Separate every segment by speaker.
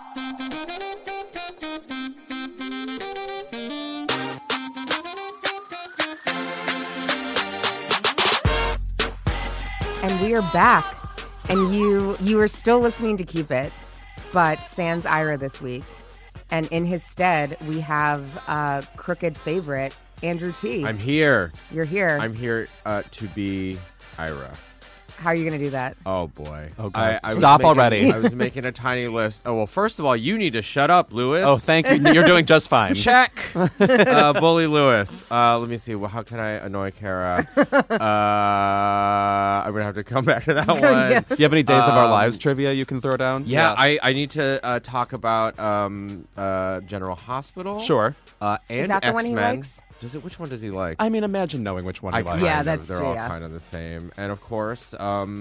Speaker 1: And we are back. And you are still listening to Keep It, but sans Ira this week. And in his stead, we have crooked favorite, Andrew T.
Speaker 2: I'm here.
Speaker 1: You're here.
Speaker 2: I'm here to be Ira.
Speaker 1: How are you going to do that?
Speaker 2: Oh, boy.
Speaker 3: Oh, God.
Speaker 2: I
Speaker 3: Stop already.
Speaker 2: I was making a tiny list. Oh, well, first of all, you need to shut up, Lewis.
Speaker 3: Oh, thank you. You're doing just fine.
Speaker 2: Check. Bully Lewis. Let me see. Well, how can I annoy Kara? I'm going to have to come back to that one.
Speaker 1: Yeah.
Speaker 3: Do you have any Days of Our Lives trivia you can throw down?
Speaker 2: Yeah,
Speaker 3: Yes.
Speaker 2: I need to talk about General Hospital.
Speaker 3: Sure.
Speaker 2: And
Speaker 1: Is that the one he
Speaker 2: X-Men.
Speaker 1: likes?
Speaker 2: Which one does he like?
Speaker 3: I mean, imagine knowing which one you like.
Speaker 1: Yeah,
Speaker 2: kind
Speaker 1: that's
Speaker 2: They're
Speaker 1: true,
Speaker 2: all
Speaker 1: yeah.
Speaker 2: kind of the same. And of course,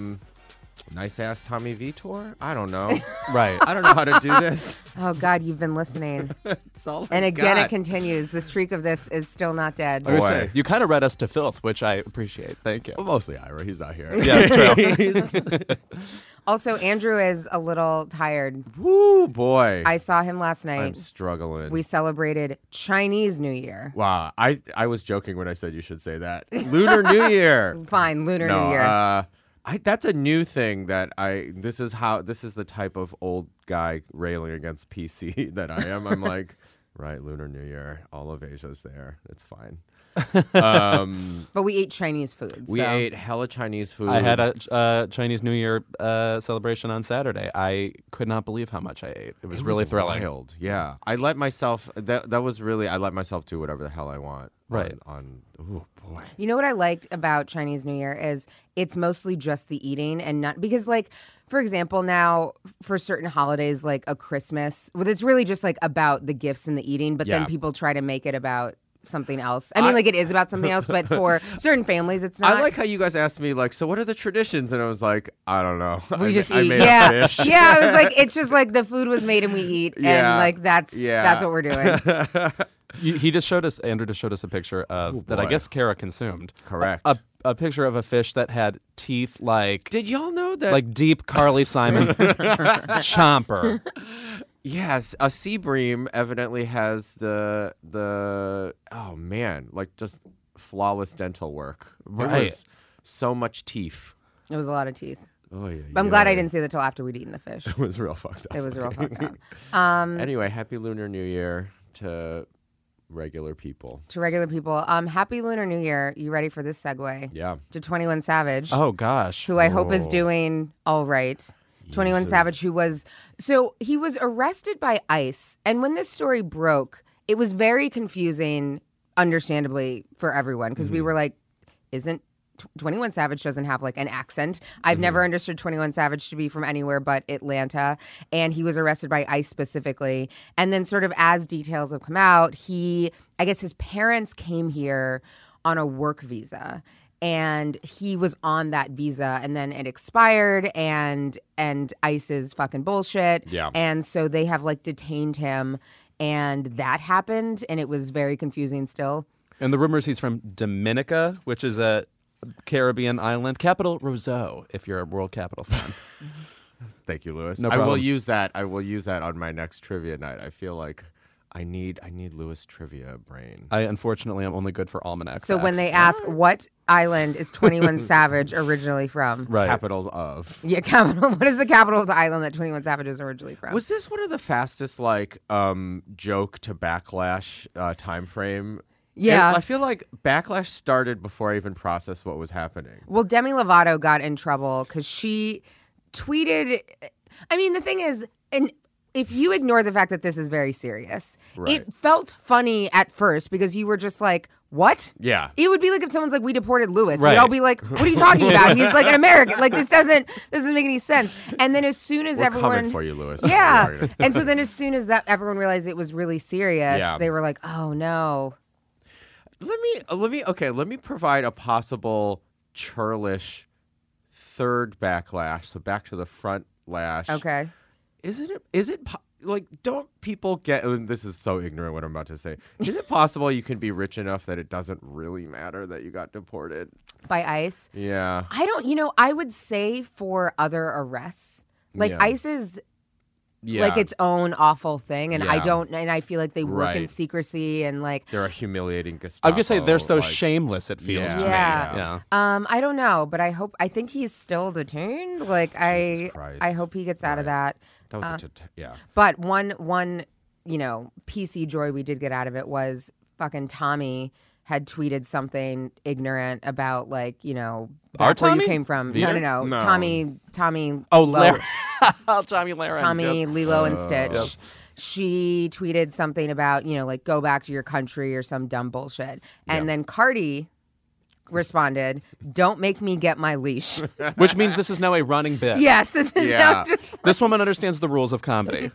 Speaker 2: nice ass Tommy Vitor. I don't know.
Speaker 3: Right.
Speaker 2: I don't know how to do this.
Speaker 1: Oh, God, you've been listening.
Speaker 2: It's all
Speaker 1: And
Speaker 2: I
Speaker 1: again,
Speaker 2: got.
Speaker 1: it continues. The streak of this is still not dead.
Speaker 3: I was
Speaker 2: Boy.
Speaker 3: gonna say, you kind of read us to filth, which I appreciate. Thank you.
Speaker 2: Well, mostly Ira. He's not here.
Speaker 3: Yeah, it's true.
Speaker 1: Also, Andrew is a little tired.
Speaker 2: Woo, boy.
Speaker 1: I saw him last
Speaker 2: I'm
Speaker 1: night.
Speaker 2: struggling.
Speaker 1: We celebrated Chinese New Year.
Speaker 2: Wow. I was joking when I said you should say that. Lunar New Year.
Speaker 1: Fine, Lunar
Speaker 2: No,
Speaker 1: New Year.
Speaker 2: that's a new thing that this is the type of old guy railing against PC that I am. I'm like, right, Lunar New Year. All of Asia's there. It's fine.
Speaker 1: But we ate Chinese food.
Speaker 2: We
Speaker 1: so.
Speaker 2: ate hella Chinese food.
Speaker 3: I had a Chinese New Year celebration on Saturday. I could not believe how much I ate. It was really thrilling.
Speaker 2: Wild. Yeah. I let myself that was really I let myself do whatever the hell I want.
Speaker 3: Right.
Speaker 2: Oh boy.
Speaker 1: You know what I liked about Chinese New Year is it's mostly just the eating and not because like for example now for certain holidays like a Christmas, well, it's really just like about the gifts and the eating, but
Speaker 2: Yeah.
Speaker 1: then people try to make it about something else. I mean, like it is about something else, but for certain families, it's not.
Speaker 2: I like how you guys asked me like, so what are the traditions? And I was like, I don't know.
Speaker 1: We just
Speaker 2: I
Speaker 1: eat.
Speaker 2: made
Speaker 1: Yeah,
Speaker 2: a fish.
Speaker 1: yeah. I was like, it's just like the food was made and we eat,
Speaker 2: Yeah.
Speaker 1: and like that's what we're doing.
Speaker 3: Andrew just showed us a picture of that I
Speaker 2: boy.
Speaker 3: guess Kara consumed.
Speaker 2: Correct.
Speaker 3: A picture of a fish that had teeth like
Speaker 2: Did y'all know that?
Speaker 3: like deep Carly Simon chomper.
Speaker 2: Yes, a sea bream evidently has the oh man, like just flawless dental work.
Speaker 3: Right.
Speaker 2: It was so much teeth.
Speaker 1: It was a lot of teeth.
Speaker 2: Oh yeah.
Speaker 1: But I'm glad I didn't see that till after we'd eaten the fish.
Speaker 2: It was real fucked up.
Speaker 1: It was real fucked up.
Speaker 2: Anyway, happy Lunar New Year to regular people.
Speaker 1: To regular people, happy Lunar New Year. You ready for this segue?
Speaker 2: Yeah.
Speaker 1: To 21 Savage,
Speaker 3: Oh gosh.
Speaker 1: who I hope is
Speaker 2: Oh.
Speaker 1: doing all right. 21
Speaker 2: Jesus.
Speaker 1: Savage, he was arrested by ICE. And when this story broke, it was very confusing, understandably, for everyone. Because we were like, isn't 21 Savage doesn't have like an accent. I've never understood 21 Savage to be from anywhere but Atlanta. And he was arrested by ICE specifically. And then sort of as details have come out, I guess his parents came here on a work visa. And he was on that visa and then it expired and ICE is fucking bullshit.
Speaker 2: Yeah.
Speaker 1: And so they have like detained him and that happened and it was very confusing still.
Speaker 3: And the rumors he's from Dominica, which is a Caribbean island, capital Roseau, if you're a World Capital fan.
Speaker 2: Thank you, Lewis.
Speaker 3: No
Speaker 2: I will
Speaker 3: problem.
Speaker 2: use that. I will use that on my next trivia night. I feel like I need Lewis trivia brain.
Speaker 3: I unfortunately am only good for almanac.
Speaker 1: So when
Speaker 3: facts.
Speaker 1: they ask what island is 21 Savage originally from?
Speaker 3: right.
Speaker 2: Capital of.
Speaker 1: Yeah, capital. What is the capital of the island that 21 Savage is originally from?
Speaker 2: Was this one of the fastest like joke to backlash time frame?
Speaker 1: Yeah.
Speaker 2: I feel like backlash started before I even processed what was happening.
Speaker 1: Well, Demi Lovato got in trouble because she tweeted. I mean, the thing is, and if you ignore the fact that this is very serious,
Speaker 2: Right.
Speaker 1: it felt funny at first because you were just like, what?
Speaker 2: Yeah.
Speaker 1: It would be like if someone's like, we deported Lewis.
Speaker 3: Right.
Speaker 1: We'd all be like, what are you talking about? He's like an American. Like, this doesn't make any sense. And then as soon as
Speaker 2: We're
Speaker 1: everyone.
Speaker 2: coming for you, Lewis.
Speaker 1: Yeah.
Speaker 2: Don't worry.
Speaker 1: And so then as soon as that everyone realized it was really serious,
Speaker 2: Yeah.
Speaker 1: they were like, oh no.
Speaker 2: Let me provide a possible churlish third backlash. So back to the front lash.
Speaker 1: Okay.
Speaker 2: Like, don't people get, and this is so ignorant what I'm about to say. Is it possible you can be rich enough that it doesn't really matter that you got deported?
Speaker 1: By ICE.
Speaker 2: Yeah.
Speaker 1: I would say for other arrests, like
Speaker 2: Yeah.
Speaker 1: ICE is like its own awful thing, and
Speaker 2: Yeah.
Speaker 1: I feel like they work in
Speaker 2: Right.
Speaker 1: secrecy and like
Speaker 2: They're a humiliating Gestapo.
Speaker 3: I'm gonna say they're so
Speaker 2: like-
Speaker 3: shameless. It feels to me.
Speaker 1: Yeah.
Speaker 3: Yeah.
Speaker 1: I don't know, but I think he's still detained. Like
Speaker 2: Jesus Christ.
Speaker 1: I hope he gets out of that.
Speaker 2: That was such a yeah.
Speaker 1: But one PC joy we did get out of it was fucking Tommy had tweeted something ignorant about like
Speaker 3: Our
Speaker 1: back where
Speaker 3: Tommy?
Speaker 1: you came from.
Speaker 3: Vieter?
Speaker 1: No.
Speaker 2: No.
Speaker 1: Tommy.
Speaker 3: Oh,
Speaker 1: Lo-
Speaker 3: Tommy Lahren.
Speaker 1: Tommy,
Speaker 3: yes.
Speaker 1: Lilo, and Stitch.
Speaker 2: Yep.
Speaker 1: She tweeted something about, like go back to your country or some dumb bullshit. And then Cardi responded, "Don't make me get my leash."
Speaker 3: Which means this is now a running bit.
Speaker 1: Yes, this is
Speaker 2: Yeah.
Speaker 1: now just
Speaker 3: This woman understands the rules of comedy.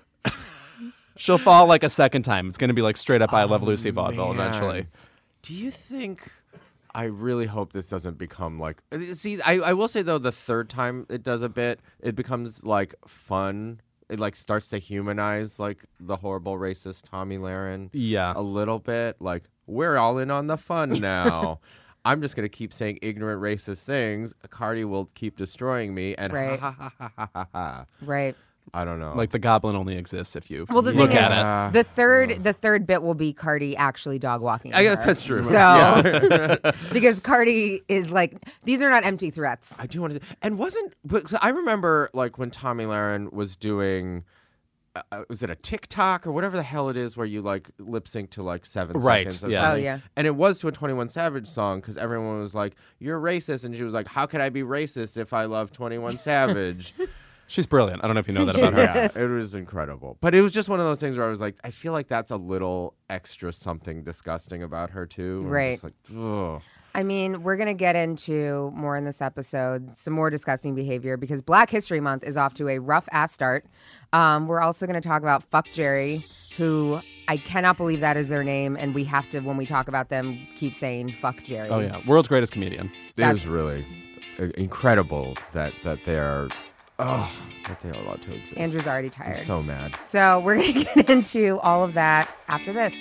Speaker 3: She'll fall like a second time. It's going to be like straight up I Love Lucy vaudeville
Speaker 2: Man.
Speaker 3: eventually.
Speaker 2: Do you think? I really hope this doesn't become like. See, I will say though, the third time it does a bit, it becomes like fun. It like starts to humanize like the horrible racist Tommy Lahren
Speaker 3: Yeah.
Speaker 2: a little bit. Like we're all in on the fun now. I'm just gonna keep saying ignorant racist things. Cardi will keep destroying me, and
Speaker 1: Right.
Speaker 2: ha ha ha ha ha ha.
Speaker 1: right.
Speaker 2: I don't know.
Speaker 3: Like the goblin only exists if you
Speaker 1: Well, the
Speaker 3: look
Speaker 1: thing
Speaker 3: at
Speaker 1: is,
Speaker 3: it.
Speaker 1: the third bit will be Cardi actually dog walking.
Speaker 2: I guess
Speaker 1: her.
Speaker 2: that's true.
Speaker 1: So,
Speaker 2: Yeah.
Speaker 1: because Cardi is like, these are not empty threats.
Speaker 2: I do want to, and but so I remember like when Tommy Lahren was doing, was it a TikTok or whatever the hell it is where you like lip sync to like 7
Speaker 3: Right,
Speaker 2: seconds? Or
Speaker 3: yeah.
Speaker 2: something.
Speaker 1: Oh, yeah.
Speaker 2: And it was to a 21 Savage song because everyone was like, "You're racist," and she was like, "How could I be racist if I love 21 Savage?"
Speaker 3: She's brilliant. I don't know if you know that about her.
Speaker 2: Yeah, it was incredible. But it was just one of those things where I was like, I feel like that's a little extra something disgusting about her too. I'm
Speaker 1: Right.
Speaker 2: just like, ugh.
Speaker 1: I mean, we're going to get into more in this episode, some more disgusting behavior because Black History Month is off to a rough ass start. We're also going to talk about Fuck Jerry, who I cannot believe that is their name. And we have to, when we talk about them, keep saying Fuck Jerry.
Speaker 3: Oh, yeah. World's greatest comedian.
Speaker 2: It is really incredible that they are. Oh, that they are allowed to exist.
Speaker 1: Andrew's already
Speaker 2: I'm
Speaker 1: tired.
Speaker 2: so mad.
Speaker 1: So we're going to get into all of that after this.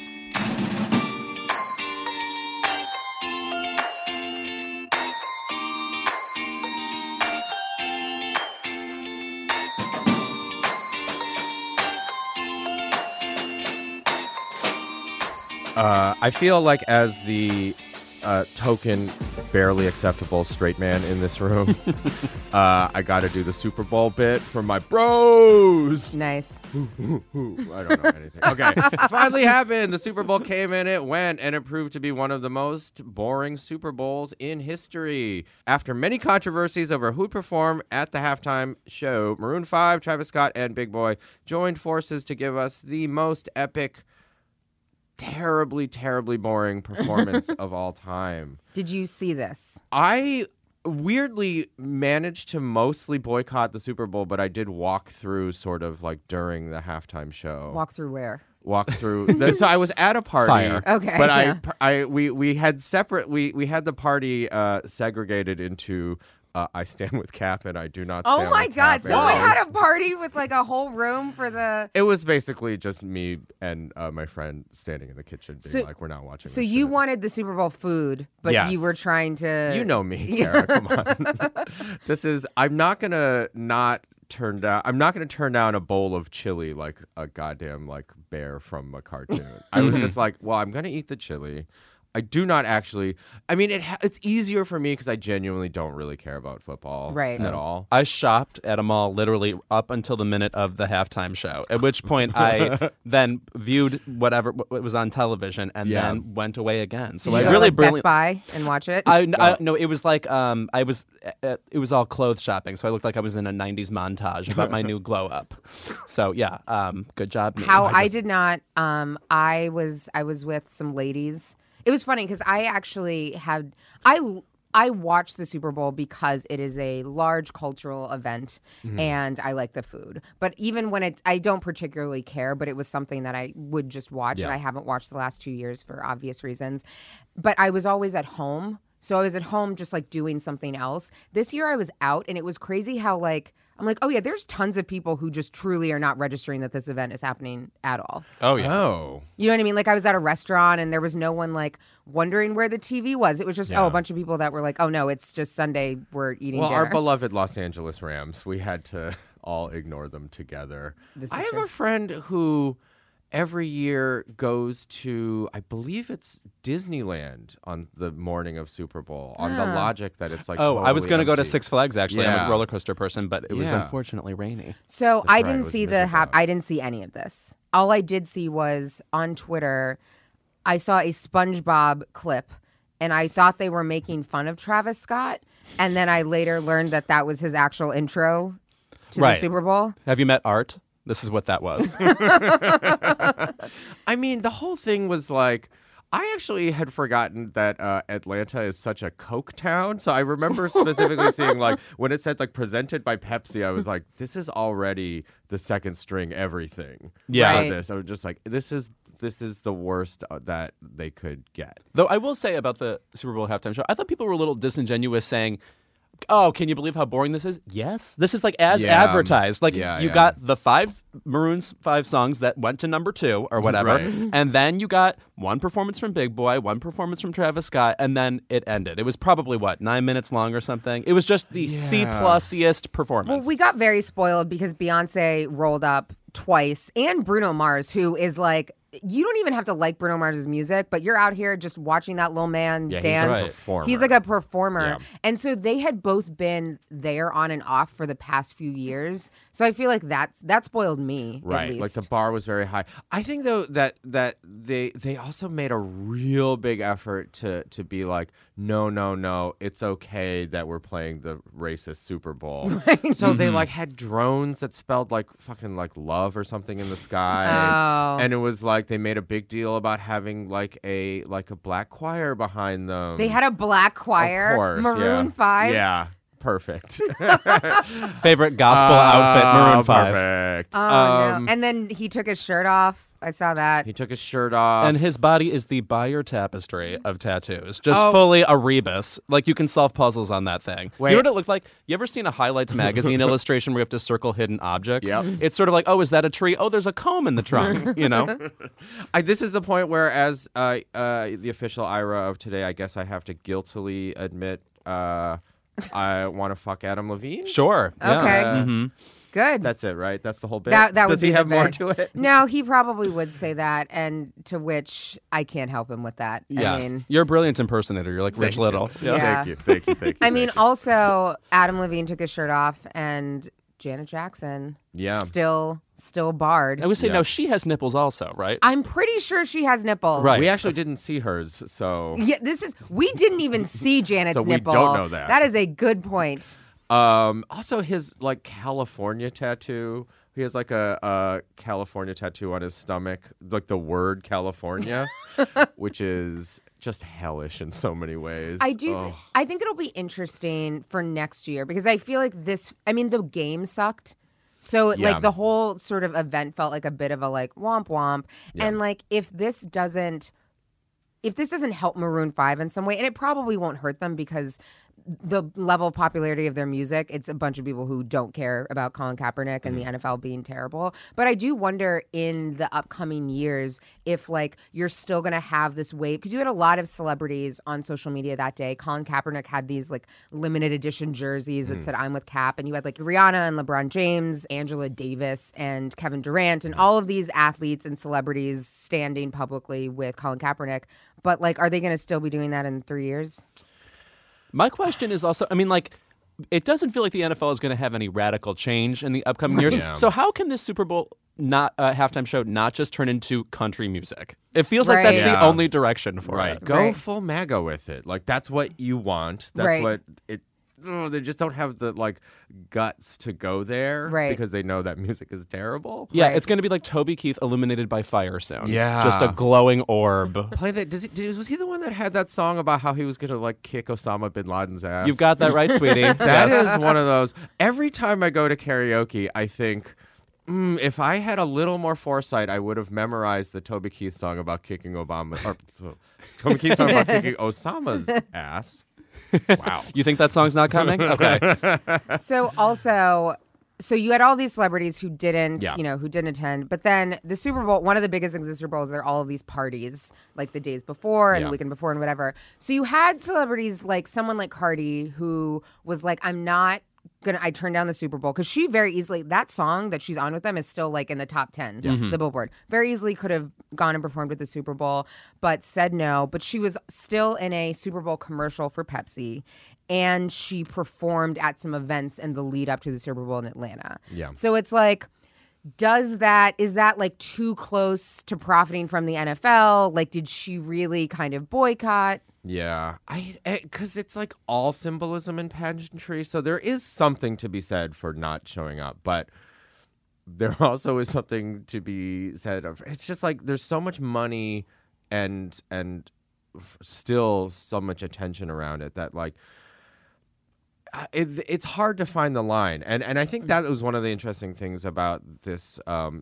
Speaker 2: I feel like as the token barely acceptable straight man in this room, I got to do the Super Bowl bit for my bros.
Speaker 1: Nice.
Speaker 2: I don't know anything. Okay, it finally happened. The Super Bowl came and it went, and it proved to be one of the most boring Super Bowls in history. After many controversies over who'd perform at the halftime show, Maroon 5, Travis Scott, and Big Boy joined forces to give us the most epic, terribly, terribly boring performance of all time.
Speaker 1: Did you see this?
Speaker 2: I weirdly managed to mostly boycott the Super Bowl, but I did walk through sort of like during the halftime show.
Speaker 1: Walk through where?
Speaker 2: Walk through. So I was at a party.
Speaker 3: Fire.
Speaker 1: Okay,
Speaker 2: But
Speaker 1: yeah.
Speaker 2: we had separate. We had the party segregated into. I stand with Cap and I do not.
Speaker 1: Oh
Speaker 2: stand
Speaker 1: my
Speaker 2: with
Speaker 1: God.
Speaker 2: Cap
Speaker 1: Someone
Speaker 2: areas.
Speaker 1: had a party with like a whole room for the.
Speaker 2: It was basically just me and my friend standing in the kitchen, being
Speaker 1: So-
Speaker 2: like, "We're not watching."
Speaker 1: So
Speaker 2: this
Speaker 1: you
Speaker 2: shit."
Speaker 1: wanted the Super Bowl food, but
Speaker 2: Yes.
Speaker 1: you were trying to.
Speaker 2: You know me, Kara. Come on. This is. I'm not gonna not turn down. I'm not gonna turn down a bowl of chili like a goddamn like bear from a cartoon. I was just like, well, I'm gonna eat the chili. I do not actually. I mean, it's easier for me because I genuinely don't really care about football
Speaker 1: Right.
Speaker 2: at
Speaker 1: No.
Speaker 2: all.
Speaker 3: I shopped at a mall literally up until the minute of the halftime show, at which point I then viewed whatever was on television and
Speaker 2: Yeah.
Speaker 3: then went away again. So
Speaker 1: Did
Speaker 3: I
Speaker 1: you go
Speaker 3: really
Speaker 1: to like
Speaker 3: brilliant.
Speaker 1: Best Buy and watch it?
Speaker 3: No, it was like I was. It was all clothes shopping, so I looked like I was in a '90s montage about my new glow up. So yeah, good job. Me.
Speaker 1: How I
Speaker 3: just-
Speaker 1: did not. I was with some ladies. It was funny because I actually had I watched the Super Bowl because it is a large cultural event and I like the food. But even when I don't particularly care, but it was something that I would just watch and
Speaker 3: Yeah.
Speaker 1: I haven't watched the last 2 years for obvious reasons. But I was always at home. So I was at home just like doing something else. This year I was out and it was crazy how like I'm like, oh yeah, there's tons of people who just truly are not registering that this event is happening at all.
Speaker 3: Oh yeah.
Speaker 2: Oh,
Speaker 1: You know what I mean? Like I was at a restaurant and there was no one like wondering where the TV was. It was just a bunch of people that were like, "Oh no, it's just Sunday. We're eating
Speaker 2: well,
Speaker 1: dinner."
Speaker 2: our beloved Los Angeles Rams. We had to all ignore them together.
Speaker 1: This
Speaker 2: I
Speaker 1: is
Speaker 2: have
Speaker 1: true.
Speaker 2: a friend who every year goes to, I believe it's Disneyland on the morning of Super Bowl on the logic that it's like.
Speaker 3: Oh, I was
Speaker 2: totally
Speaker 3: going to go to
Speaker 2: empty.
Speaker 3: Six Flags, actually. I'm
Speaker 2: Yeah.
Speaker 3: a roller coaster person, but it was
Speaker 2: Yeah.
Speaker 3: unfortunately rainy.
Speaker 1: So
Speaker 2: That's
Speaker 1: I
Speaker 2: right, it
Speaker 1: didn't
Speaker 2: was
Speaker 1: see
Speaker 2: miserable.
Speaker 1: I didn't see any of this. All I did see was on Twitter, I saw a SpongeBob clip, and I thought they were making fun of Travis Scott, and then I later learned that that was his actual intro to the
Speaker 3: Right.
Speaker 1: Super Bowl.
Speaker 3: Have you met Art? This is what that was.
Speaker 2: I mean, the whole thing was like, I actually had forgotten that Atlanta is such a Coke town. So I remember specifically seeing like when it said like presented by Pepsi, I was like, this is already the second string everything.
Speaker 3: Yeah.
Speaker 2: For
Speaker 1: Right.
Speaker 2: this. I was just like, this is the worst that they could get.
Speaker 3: Though I will say about the Super Bowl halftime show, I thought people were a little disingenuous saying, oh, can you believe how boring this is? Yes. This is like as
Speaker 2: Yeah.
Speaker 3: advertised. Like
Speaker 2: Yeah,
Speaker 3: you
Speaker 2: yeah.
Speaker 3: got the Maroon's 5 songs that went to number 2 or whatever.
Speaker 2: Right.
Speaker 3: And then you got one performance from Big Boy, one performance from Travis Scott, and then it ended. It was probably, 9 minutes long or something? It was just the C+iest performance.
Speaker 1: Well, we got very spoiled because Beyonce rolled up twice, and Bruno Mars, who is like, you don't even have to like Bruno Mars's music, but you're out here just watching that little man
Speaker 2: Yeah,
Speaker 1: dance.
Speaker 2: he's a performer.
Speaker 1: He's like a performer.
Speaker 2: Yeah.
Speaker 1: And so they had both been there on and off for the past few years. So I feel like that spoiled me, at
Speaker 2: Right,
Speaker 1: least.
Speaker 2: like the bar was very high. I think though that they also made a real big effort to be like, no, it's okay that we're playing the racist Super Bowl. So they like had drones that spelled like fucking like love or something in the sky,
Speaker 1: Oh.
Speaker 2: and it was like they made a big deal about having like a black choir behind them.
Speaker 1: They had a black choir,
Speaker 2: Of course,
Speaker 1: Maroon
Speaker 2: yeah.
Speaker 1: 5.
Speaker 2: Yeah, perfect.
Speaker 3: Favorite gospel outfit, Maroon 5.
Speaker 2: Perfect.
Speaker 1: Oh, no. And then he took his shirt off. I saw that.
Speaker 2: He took his shirt off.
Speaker 3: And his body is the Bayer tapestry of tattoos. Just
Speaker 2: Oh.
Speaker 3: fully a rebus. Like you can solve puzzles on that thing.
Speaker 2: Wait.
Speaker 3: You know what it looked like? You ever seen a Highlights magazine illustration where you have to circle hidden objects?
Speaker 2: Yep.
Speaker 3: It's sort of like, oh, is that a tree? Oh, there's a comb in the trunk, you know?
Speaker 2: This is the point where, as the official Ira of today, I guess I have to guiltily admit I want to fuck Adam Levine.
Speaker 3: Sure. Yeah.
Speaker 1: Okay.
Speaker 3: Mhm.
Speaker 1: Good.
Speaker 2: That's it, right? That's the whole bit.
Speaker 1: That would
Speaker 2: Does he
Speaker 1: be the
Speaker 2: have more
Speaker 1: bit.
Speaker 2: to it?
Speaker 1: No, he probably would say that, and to which I can't help him with that.
Speaker 3: Yeah.
Speaker 1: I mean,
Speaker 3: You're a brilliant impersonator. You're like Rich
Speaker 2: Thank you.
Speaker 3: Little.
Speaker 1: Yeah.
Speaker 2: Thank you.
Speaker 1: I mean, also Adam Levine took his shirt off, and Janet Jackson,
Speaker 2: Yeah.
Speaker 1: still barred.
Speaker 3: I would say,
Speaker 2: Yeah.
Speaker 3: no, she has nipples also, right?
Speaker 1: I'm pretty sure she has nipples.
Speaker 3: Right.
Speaker 2: We actually didn't see hers, so
Speaker 1: Yeah, we didn't even see Janet's
Speaker 2: So we
Speaker 1: nipple.
Speaker 2: don't know that.
Speaker 1: That is a good point.
Speaker 2: Also, his like California tattoo. He has like a California tattoo on his stomach, like the word California, which is just hellish in so many ways.
Speaker 1: I do.
Speaker 2: Ugh.
Speaker 1: I think it'll be interesting for next year because I feel like this. I mean, the game sucked. So
Speaker 2: Yeah.
Speaker 1: like the whole sort of event felt like a bit of a like womp womp.
Speaker 2: Yeah.
Speaker 1: And like if this doesn't help Maroon 5 in some way, and it probably won't hurt them because the level of popularity of their music, it's a bunch of people who don't care about Colin Kaepernick and the NFL being terrible. But I do wonder in the upcoming years if like you're still going to have this wave, because you had a lot of celebrities on social media that day. Colin Kaepernick had these like limited edition jerseys that said I'm with Cap, and you had like Rihanna and LeBron James, Angela Davis and Kevin Durant, and all of these athletes and celebrities standing publicly with Colin Kaepernick. But like, are they going to still be doing that in 3 years?
Speaker 3: My question is also, I mean, like, it doesn't feel like the NFL is going to have any radical change in the upcoming years.
Speaker 2: Yeah.
Speaker 3: So how can this Super Bowl halftime show not just turn into country music? It feels like that's
Speaker 1: Right.
Speaker 3: the
Speaker 2: Yeah.
Speaker 3: only direction for
Speaker 2: Right.
Speaker 3: it.
Speaker 2: Go
Speaker 1: Right.
Speaker 2: full MAGA with it. Like that's what you want. That's
Speaker 1: Right.
Speaker 2: what it. They just don't have the like guts to go there,
Speaker 1: Right.
Speaker 2: Because they know that music is terrible.
Speaker 3: Yeah,
Speaker 1: Right.
Speaker 3: it's going to be like Toby Keith illuminated by fire soon.
Speaker 2: Yeah.
Speaker 3: Just a glowing orb.
Speaker 2: Play that. Was he the one that had that song about how he was gonna like kick Osama bin Laden's ass?
Speaker 3: You've got that right, sweetie.
Speaker 2: That
Speaker 3: Yes.
Speaker 2: is one of those. Every time I go to karaoke, I think, if I had a little more foresight, I would have memorized the Toby Keith song about kicking Toby Keith song about kicking Osama's ass. Wow.
Speaker 3: You think that song's not coming? Okay.
Speaker 1: So you had all these celebrities who didn't,
Speaker 2: Yeah.
Speaker 1: who didn't attend. But then the Super Bowl, one of the biggest things of the Super Bowl is there are all of these parties, like the days before and
Speaker 2: Yeah.
Speaker 1: the weekend before and whatever. So you had celebrities like someone like Cardi who was like, I'm not I turned down the Super Bowl because she very easily, that song that she's on with them is still like in the top 10, the Billboard. Very easily could have gone and performed at the Super Bowl, but said no. But she was still in a Super Bowl commercial for Pepsi, and she performed at some events in the lead up to the Super Bowl in Atlanta.
Speaker 2: Yeah.
Speaker 1: So it's like, is that like too close to profiting from the NFL? Like, did she really kind of boycott?
Speaker 2: Yeah, because it's like all symbolism and pageantry, so there is something to be said for not showing up, but there also is something to be said of, it's just like there's so much money and still so much attention around it that like it's hard to find the line, and I think that was one of the interesting things about this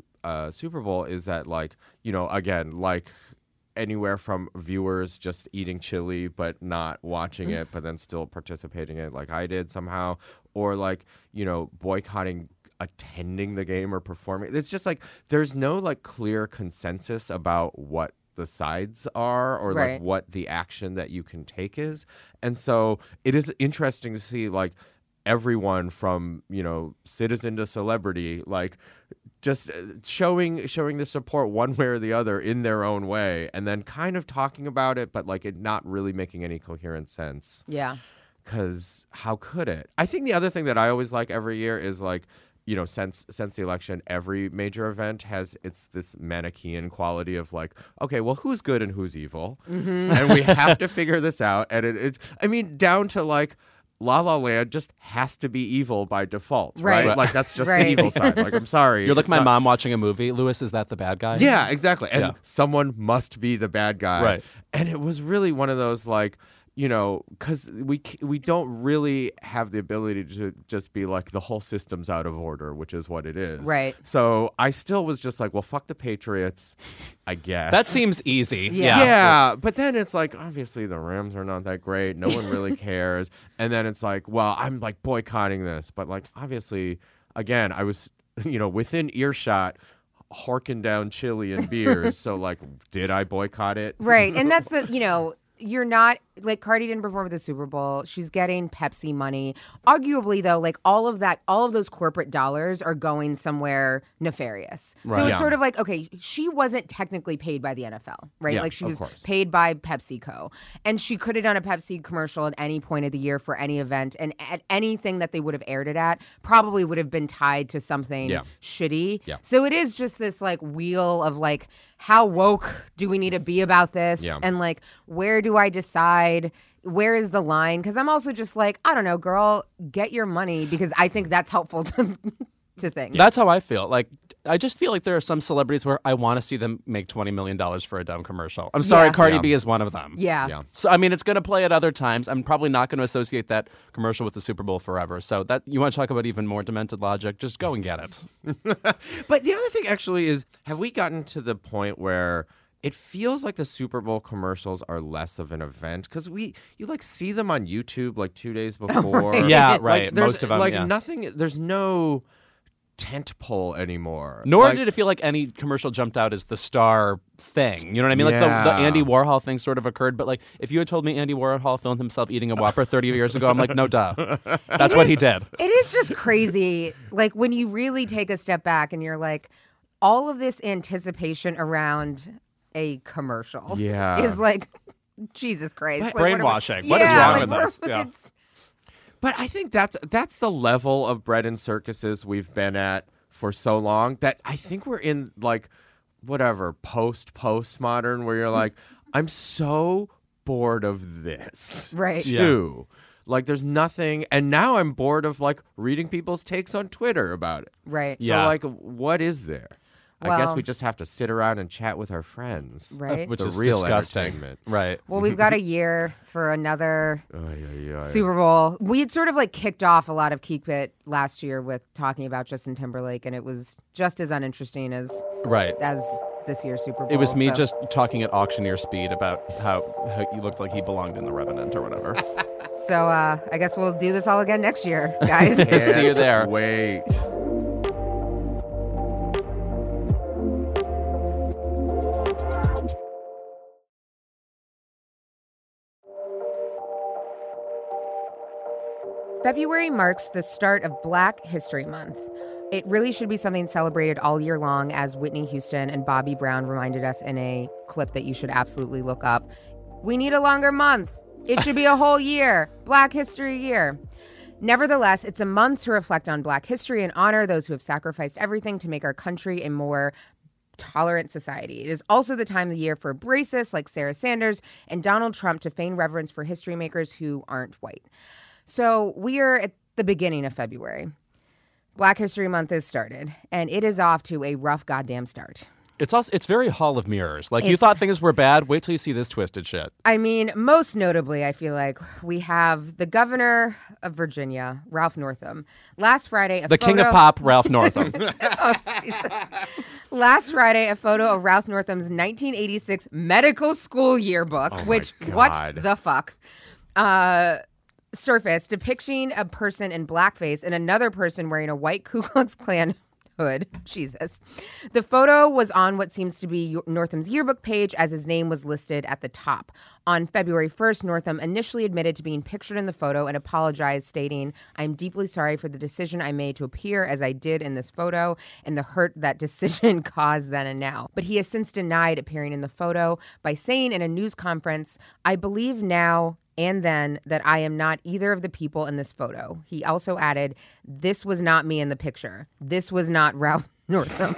Speaker 2: Super Bowl is that, like, you know, again, like anywhere from viewers just eating chili but not watching it but then still participating in it like I did somehow, or like, you know, boycotting attending the game or performing. It's just like there's no like clear consensus about what the sides are or
Speaker 1: Right.
Speaker 2: like what the action that you can take is. And so it is interesting to see like everyone from, you know, citizen to celebrity, like just showing the support one way or the other in their own way, and then kind of talking about it, but like it not really making any coherent sense.
Speaker 1: Yeah.
Speaker 2: Because how could it? I think the other thing that I always like every year is like, you know, since the election, every major event has this Manichaean quality of like, okay, well, who's good and who's evil, and we have to figure this out. And it's, I mean, down to like, La La Land just has to be evil by default, right?
Speaker 1: Right.
Speaker 2: Like that's just
Speaker 1: Right.
Speaker 2: the evil side. Like, I'm sorry,
Speaker 3: You're like
Speaker 2: it's
Speaker 3: my
Speaker 2: not-
Speaker 3: mom watching a movie. Lewis, is that the bad guy?
Speaker 2: Yeah, exactly. And
Speaker 3: Yeah.
Speaker 2: someone must be the bad guy,
Speaker 3: Right.
Speaker 2: And it was really one of those like, you know, because we don't really have the ability to just be like the whole system's out of order, which is what it is.
Speaker 1: Right.
Speaker 2: So I still was just like, well, fuck the Patriots, I guess.
Speaker 3: That seems easy.
Speaker 1: Yeah.
Speaker 2: Yeah, but then it's like, obviously the Rams are not that great. No one really cares. And then it's like, well, I'm like boycotting this. But like, obviously, again, I was, you know, within earshot, horking down chili and beers. So like, did I boycott it?
Speaker 1: Right. And that's the, you know, you're not, like, Cardi didn't perform at the Super Bowl. She's getting Pepsi money. Arguably, though, like, all of those corporate dollars are going somewhere nefarious. So
Speaker 3: Right.
Speaker 1: it's
Speaker 2: Yeah.
Speaker 1: sort of like, okay, she wasn't technically paid by the NFL, right?
Speaker 2: Yeah,
Speaker 1: like, she
Speaker 2: of
Speaker 1: was
Speaker 2: course.
Speaker 1: paid by PepsiCo. And she could have done a Pepsi commercial at any point of the year for any event. And at anything that they would have aired it at probably would have been tied to something
Speaker 2: Yeah.
Speaker 1: shitty.
Speaker 2: Yeah.
Speaker 1: So it is just this, like, wheel of, like, how woke do we need to be about this?
Speaker 2: Yeah.
Speaker 1: And like, where do I decide? Where is the line? Because I'm also just like, I don't know, girl, get your money, because I think that's helpful to things.
Speaker 3: That's how I feel. Like, I just feel like there are some celebrities where I want to see them make $20 million for a dumb commercial. I'm sorry,
Speaker 1: Yeah.
Speaker 3: Cardi
Speaker 2: Yeah.
Speaker 3: B is one of them.
Speaker 1: yeah.
Speaker 2: Yeah.
Speaker 3: So, I mean, it's going to play at other times. I'm probably not going to associate that commercial with the Super Bowl forever. So that you want to talk about even more demented logic, just go and get it.
Speaker 2: But the other thing actually is, have we gotten to the point where it feels like the Super Bowl commercials are less of an event? Because you like see them on YouTube like 2 days before.
Speaker 1: Right.
Speaker 3: Yeah,
Speaker 2: Like,
Speaker 3: right.
Speaker 2: there's,
Speaker 3: Most of them,
Speaker 2: like
Speaker 3: yeah.
Speaker 2: nothing. There's no tent pole anymore.
Speaker 3: Nor
Speaker 2: Like,
Speaker 3: did it feel like any commercial jumped out as the star thing. You know what I mean? Like
Speaker 2: Yeah.
Speaker 3: the Andy Warhol thing sort of occurred, but like if you had told me Andy Warhol filmed himself eating a Whopper 30 years ago, I'm like, no duh. That's what he did.
Speaker 1: It is just crazy. Like, when you really take a step back and you're like, all of this anticipation around a commercial
Speaker 2: Yeah.
Speaker 1: is like, Jesus Christ. Like, what am I-
Speaker 3: Brainwashing. What is
Speaker 1: Yeah,
Speaker 3: wrong
Speaker 1: like,
Speaker 3: with
Speaker 1: we're-
Speaker 3: us? Yeah.
Speaker 1: it's-
Speaker 2: But I think that's the level of bread and circuses we've been at for so long that I think we're in like whatever postmodern where you're like, I'm so bored of this.
Speaker 1: Right.
Speaker 3: Yeah.
Speaker 2: Too. Like there's nothing, and now I'm bored of like reading people's takes on Twitter about it.
Speaker 1: Right.
Speaker 3: Yeah.
Speaker 2: So like, what is there? I guess
Speaker 1: Well-
Speaker 2: we just have to sit around and chat with our friends.
Speaker 1: Right.
Speaker 3: Which
Speaker 2: The
Speaker 3: is
Speaker 2: real
Speaker 3: disgusting.
Speaker 2: entertainment.
Speaker 3: Right.
Speaker 1: Well, we've got a year for another
Speaker 2: Yeah.
Speaker 1: Super Bowl. We had sort of like kicked off a lot of Keep It last year with talking about Justin Timberlake, and it was just as uninteresting as
Speaker 3: Right.
Speaker 1: this year's Super Bowl.
Speaker 3: It was me
Speaker 1: so-
Speaker 3: just talking at auctioneer speed about how he looked like he belonged in The Revenant or whatever.
Speaker 1: So I guess we'll do this all again next year, guys.
Speaker 3: See you there.
Speaker 2: Wait.
Speaker 1: February marks the start of Black History Month. It really should be something celebrated all year long, as Whitney Houston and Bobby Brown reminded us in a clip that you should absolutely look up. We need a longer month. It should be a whole year. Black History Year. Nevertheless, it's a month to reflect on Black history and honor those who have sacrificed everything to make our country a more tolerant society. It is also the time of the year for racists like Sarah Sanders and Donald Trump to feign reverence for history makers who aren't white. So we are at the beginning of February. Black History Month has started, and it is off to a rough goddamn start.
Speaker 3: It's very Hall of Mirrors. Like, you thought things were bad, wait till you see this twisted shit.
Speaker 1: I mean, most notably, I feel like we have the governor of Virginia, Ralph Northam. Last Friday,
Speaker 3: King of Pop, Ralph Northam.
Speaker 1: Oh, Jesus. Last Friday, a photo of Ralph Northam's 1986 medical school yearbook, what the fuck, surfaced depicting a person in blackface and another person wearing a white Ku Klux Klan hood. Jesus. The photo was on what seems to be Northam's yearbook page, as his name was listed at the top. On February 1st, Northam initially admitted to being pictured in the photo and apologized, stating, "I'm deeply sorry for the decision I made to appear as I did in this photo and the hurt that decision caused then and now." But he has since denied appearing in the photo by saying in a news conference, "I believe now and then that I am not either of the people in this photo." He also added, "This was not me in the picture. This was not Ralph Northam."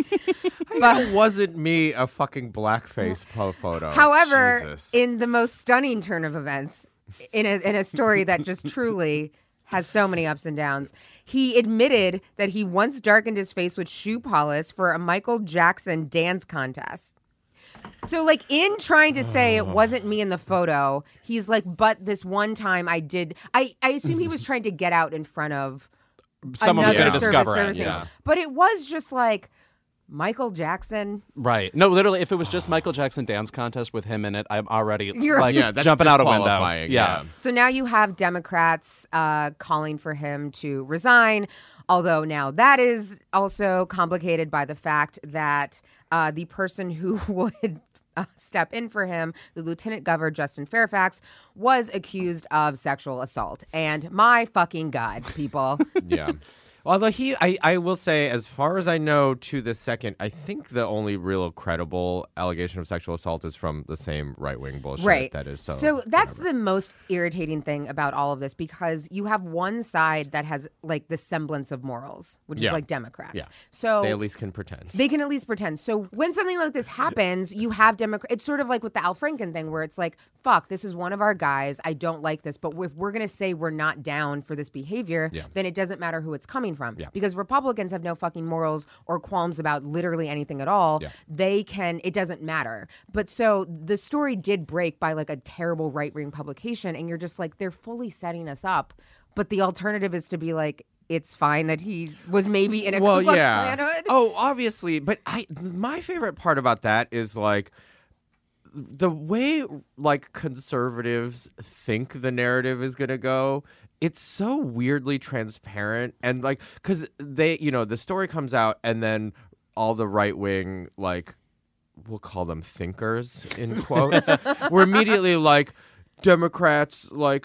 Speaker 2: But it wasn't me, a fucking blackface photo.
Speaker 1: However,
Speaker 2: Jesus.
Speaker 1: in the most stunning turn of events, in a story that just truly has so many ups and downs, he admitted that he once darkened his face with shoe polish for a Michael Jackson dance contest. So, like, in trying to say it wasn't me in the photo, he's like, but this one time I did. I assume he was trying to get out in front of
Speaker 3: Someone was
Speaker 1: another
Speaker 3: going to
Speaker 1: service
Speaker 3: discover it.
Speaker 1: servicing.
Speaker 3: Yeah.
Speaker 1: But it was just like Michael Jackson.
Speaker 3: Right. No, literally, if it was just Michael Jackson dance contest with him in it, I'm already
Speaker 2: that's
Speaker 3: jumping out a window.
Speaker 2: disqualifying,
Speaker 3: Yeah.
Speaker 1: So now you have Democrats calling for him to resign, although now that is also complicated by the fact that the person who would step in for him, the Lieutenant Governor Justin Fairfax, was accused of sexual assault. And my fucking God, people.
Speaker 2: Yeah. Although I will say, as far as I know to this second, I think the only real credible allegation of sexual assault is from the same right-wing bullshit.
Speaker 1: Right.
Speaker 2: That is
Speaker 1: So that's the most irritating thing about all of this, because you have one side that has like the semblance of morals, which is like Democrats.
Speaker 2: Yeah.
Speaker 1: So
Speaker 2: they at least can pretend.
Speaker 1: They can at least pretend. So when something like this happens, you have it's sort of like with the Al Franken thing, where it's like, fuck, this is one of our guys. I don't like this. But if we're going to say we're not down for this behavior, then it doesn't matter who it's coming from.
Speaker 2: Yeah.
Speaker 1: Because Republicans have no fucking morals or qualms about literally anything at all.
Speaker 2: Yeah.
Speaker 1: It doesn't matter. But so the story did break by like a terrible right-wing publication, and you're just like, they're fully setting us up. But the alternative is to be like, it's fine that he was maybe in a Ku Klux Klan hood.
Speaker 2: Oh, obviously. But my favorite part about that is like the way like conservatives think the narrative is going to go. It's so weirdly transparent, and like, because they, the story comes out, and then all the right wing, like, we'll call them thinkers in quotes, were immediately like, Democrats, like,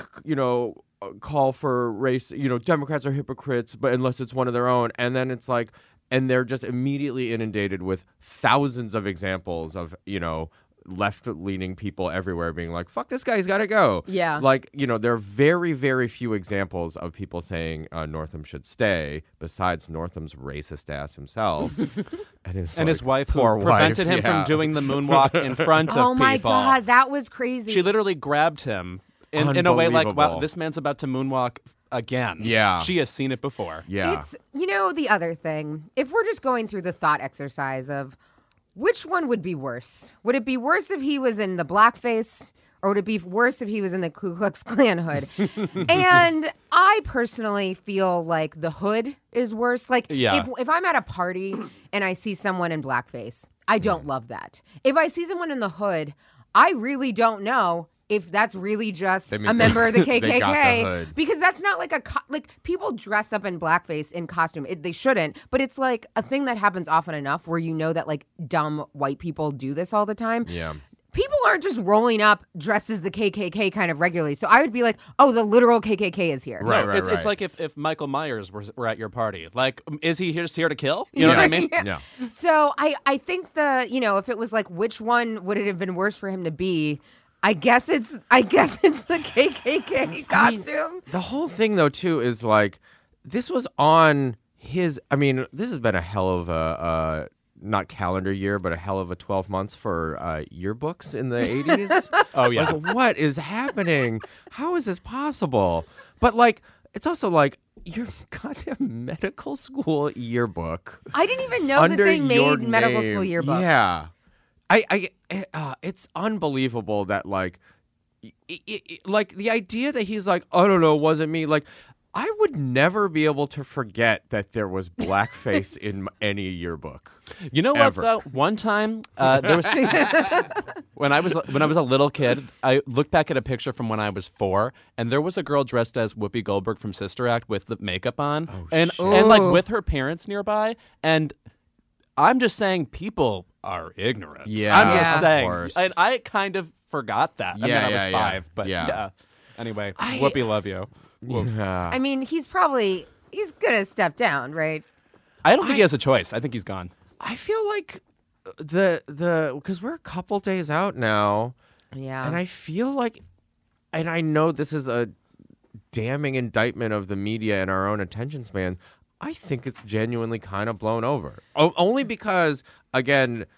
Speaker 2: call for race, Democrats are hypocrites, but unless it's one of their own. And then it's like, and they're just immediately inundated with thousands of examples of, left-leaning people everywhere being like, fuck this guy, he's got to go.
Speaker 1: Yeah.
Speaker 2: Like, there are very, very few examples of people saying Northam should stay, besides Northam's racist ass himself. and
Speaker 3: his wife, who prevented him from doing the moonwalk in front of people.
Speaker 1: Oh my God, that was crazy.
Speaker 3: She literally grabbed him in a way like, wow, this man's about to moonwalk again.
Speaker 2: Yeah.
Speaker 3: She has seen it before.
Speaker 2: Yeah.
Speaker 1: It's, the other thing, if we're just going through the thought exercise of which one would be worse? Would it be worse if he was in the blackface, or would it be worse if he was in the Ku Klux Klan hood? And I personally feel like the hood is worse. Like, if I'm at a party and I see someone in blackface, I don't love that. If I see someone in the hood, I really don't know if that's really just a member of the KKK,
Speaker 2: they got the hood.
Speaker 1: Because that's not like like people dress up in blackface in costume. They shouldn't, but it's like a thing that happens often enough where that like dumb white people do this all the time.
Speaker 2: Yeah.
Speaker 1: people aren't just rolling up dressed as the KKK kind of regularly. So I would be like, oh, the literal KKK is here.
Speaker 2: Right, right,
Speaker 3: It's like if Michael Myers were at your party. Like, is he just here to kill? You know what I mean?
Speaker 2: Yeah.
Speaker 1: So I think if it was like, which one would it have been worse for him to be? I guess it's the KKK costume.
Speaker 2: The whole thing, though, too, is like this was on his. I mean, this has been a hell of a not calendar year, but a hell of a 12 months for yearbooks in the 80s.
Speaker 3: Oh yeah.
Speaker 2: Like, what is happening? How is this possible? But like, it's also like your goddamn medical school yearbook.
Speaker 1: I didn't even know that
Speaker 2: under
Speaker 1: they
Speaker 2: your
Speaker 1: made medical
Speaker 2: name.
Speaker 1: school yearbooks.
Speaker 2: Yeah. It's unbelievable that like the idea that he's like, I don't know, it wasn't me. Like, I would never be able to forget that there was blackface in any yearbook.
Speaker 3: You know
Speaker 2: Ever.
Speaker 3: what though? One time there was when I was a little kid, I looked back at a picture from when I was 4, and there was a girl dressed as Whoopi Goldberg from Sister Act with the makeup on, and like with her parents nearby, and I'm just saying people are ignorant.
Speaker 2: Yeah,
Speaker 3: I'm
Speaker 1: of
Speaker 3: just saying.
Speaker 2: course.
Speaker 3: And I kind of forgot that. I mean, I was 5, but yeah. Anyway, Whoopi, love you.
Speaker 2: Yeah.
Speaker 1: I mean, he's gonna step down, right?
Speaker 3: I don't think he has a choice. I think he's gone.
Speaker 2: I feel like because we're a couple days out now,
Speaker 1: Yeah.
Speaker 2: and I feel like, and I know this is a damning indictment of the media and our own attention span. I think it's genuinely kind of blown over. Only because, again,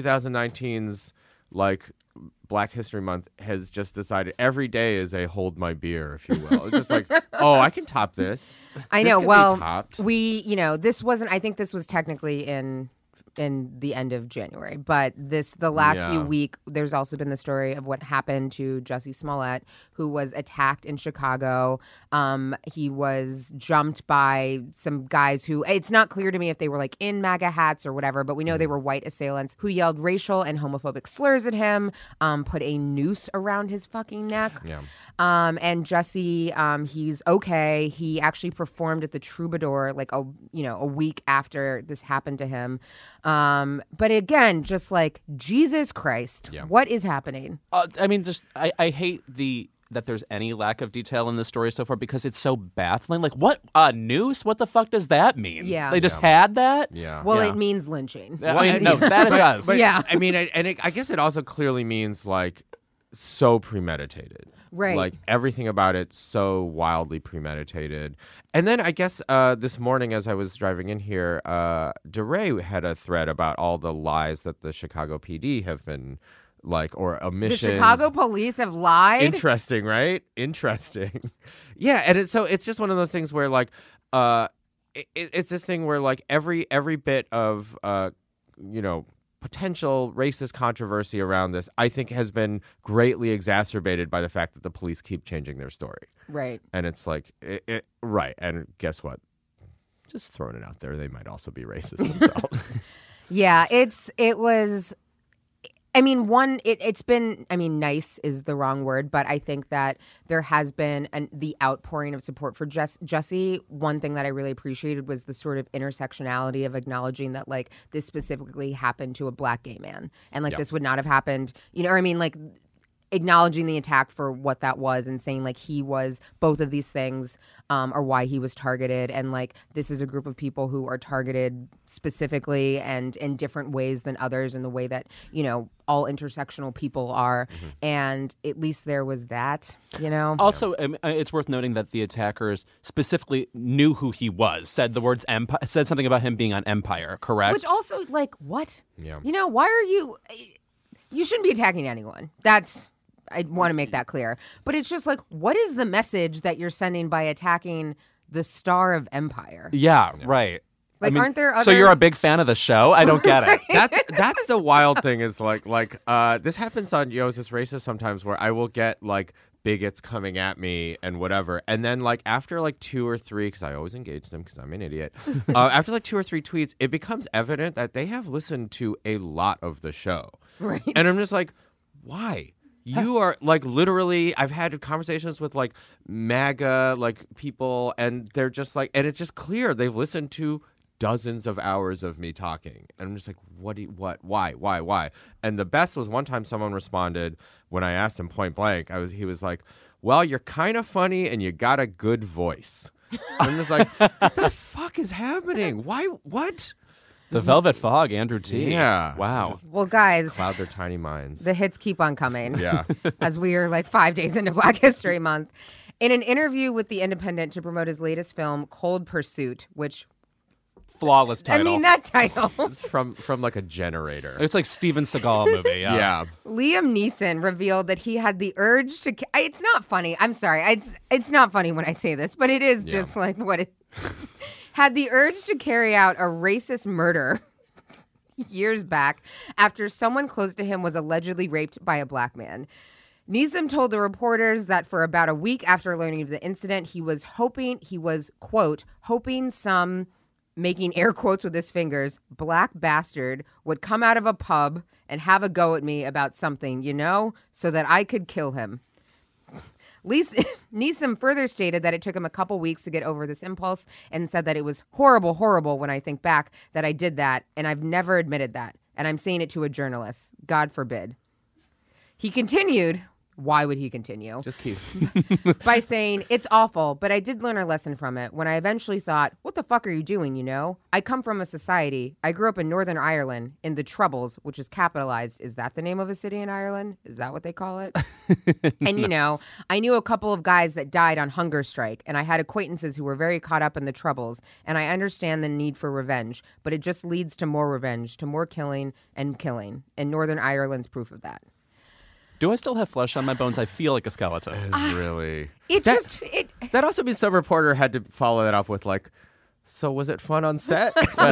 Speaker 2: 2019's like Black History Month has just decided every day is a hold my beer, if you will. It's just like, oh, I can top this.
Speaker 1: I
Speaker 2: This
Speaker 1: know.
Speaker 2: can be
Speaker 1: Well,
Speaker 2: topped.
Speaker 1: this wasn't. I think this was technically in the end of January, but the last few weeks, there's also been the story of what happened to Jussie Smollett, who was attacked in Chicago. He was jumped by some guys who, it's not clear to me if they were like in MAGA hats or whatever, but we know they were white assailants who yelled racial and homophobic slurs at him, put a noose around his fucking neck.
Speaker 2: Yeah.
Speaker 1: And Jussie, he's okay. He actually performed at the Troubadour like a week after this happened to him. But again, just like, Jesus Christ, what is happening?
Speaker 3: I mean, just I hate that there's any lack of detail in the story so far because it's so baffling. Like, what noose? What the fuck does that mean?
Speaker 1: Yeah.
Speaker 3: They just had that.
Speaker 2: Yeah.
Speaker 1: Well,
Speaker 3: Yeah.
Speaker 1: it means lynching.
Speaker 3: I mean, no, that it does.
Speaker 2: But,
Speaker 1: Yeah.
Speaker 2: I mean, I guess it also clearly means like so premeditated.
Speaker 1: Right.
Speaker 2: Like everything about it so wildly premeditated. And then I guess this morning as I was driving in here, DeRay had a thread about all the lies that the Chicago PD have been like, or
Speaker 1: The
Speaker 2: omissions.
Speaker 1: Chicago police have lied.
Speaker 2: Interesting, right? Interesting. Yeah, and it's just one of those things where like it's this thing where like every bit of potential racist controversy around this, I think, has been greatly exacerbated by the fact that the police keep changing their story.
Speaker 1: Right.
Speaker 2: And it's like, right. And guess what? Just throwing it out there, they might also be racist themselves.
Speaker 1: Yeah, it was. I mean, it's been, I mean, nice is the wrong word, but I think that there has been the outpouring of support for Jussie. One thing that I really appreciated was the sort of intersectionality of acknowledging that, like, this specifically happened to a Black gay man. And, like, this would not have happened, you know what I mean? Like, acknowledging the attack for what that was and saying, like, he was both of these things are why he was targeted. And, like, this is a group of people who are targeted specifically and in different ways than others in the way that, all intersectional people are.
Speaker 2: Mm-hmm.
Speaker 1: And at least there was that,
Speaker 3: Also, it's worth noting that the attackers specifically knew who he was, said the words Empire, said something about him being on Empire, correct?
Speaker 1: Which also, like, what?
Speaker 2: Yeah.
Speaker 1: Why are you shouldn't be attacking anyone. I want to make that clear. But it's just like, what is the message that you're sending by attacking the star of Empire?
Speaker 3: Yeah, right.
Speaker 1: Like, aren't there
Speaker 3: So
Speaker 1: other-
Speaker 3: you're a big fan of the show? I don't get it.
Speaker 2: That's the wild thing is like this happens on Is This Racist sometimes where I will get like bigots coming at me and whatever, and then like after like 2 or 3, because I always engage them because I'm an idiot, after like 2 or 3 tweets, it becomes evident that they have listened to a lot of the show.
Speaker 1: Right.
Speaker 2: And I'm just like, why? You are like literally, I've had conversations with like MAGA like people, and they're just like, and it's just clear they've listened to dozens of hours of me talking. And I'm just like, why? And the best was one time someone responded when I asked him point blank, he was like, well, you're kind of funny and you got a good voice. I'm just like, what the fuck is happening? Why? What?
Speaker 3: The Velvet Fog, Andrew T.
Speaker 2: Yeah.
Speaker 3: Wow.
Speaker 1: Well, guys,
Speaker 2: Cloud their tiny minds.
Speaker 1: the hits keep on coming.
Speaker 2: Yeah.
Speaker 1: As we are like 5 days into Black History Month. In an interview with The Independent to promote his latest film, Cold Pursuit, which,
Speaker 3: Flawless title.
Speaker 1: I mean, that title.
Speaker 2: It's from like a generator.
Speaker 3: It's like Steven Seagal movie. Yeah.
Speaker 2: Yeah.
Speaker 1: Liam Neeson revealed that he had the urge to. It's not funny. I'm sorry. It's not funny when I say this, but it is just like what it. Had the urge to carry out a racist murder years back after someone close to him was allegedly raped by a black man. Neeson told the reporters that for about a week after learning of the incident, he was, quote, hoping some, making air quotes with his fingers, black bastard would come out of a pub and have a go at me about something, so that I could kill him. Neeson further stated that it took him a couple weeks to get over this impulse and said that it was horrible when I think back that I did that, and I've never admitted that. And I'm saying it to a journalist. God forbid. He continued, why would he continue?
Speaker 2: Just keep.
Speaker 1: By saying, it's awful, but I did learn a lesson from it when I eventually thought, what the fuck are you doing, I come from a society. I grew up in Northern Ireland in the Troubles, which is capitalized. Is that the name of a city in Ireland? Is that what they call it? And, I knew a couple of guys that died on hunger strike, and I had acquaintances who were very caught up in the Troubles, and I understand the need for revenge, but it just leads to more revenge, to more killing, and Northern Ireland's proof of that.
Speaker 3: Do I still have flesh on my bones? I feel like a skeleton.
Speaker 2: Really?
Speaker 1: That
Speaker 2: also means some reporter had to follow that up with like, so was it fun on set?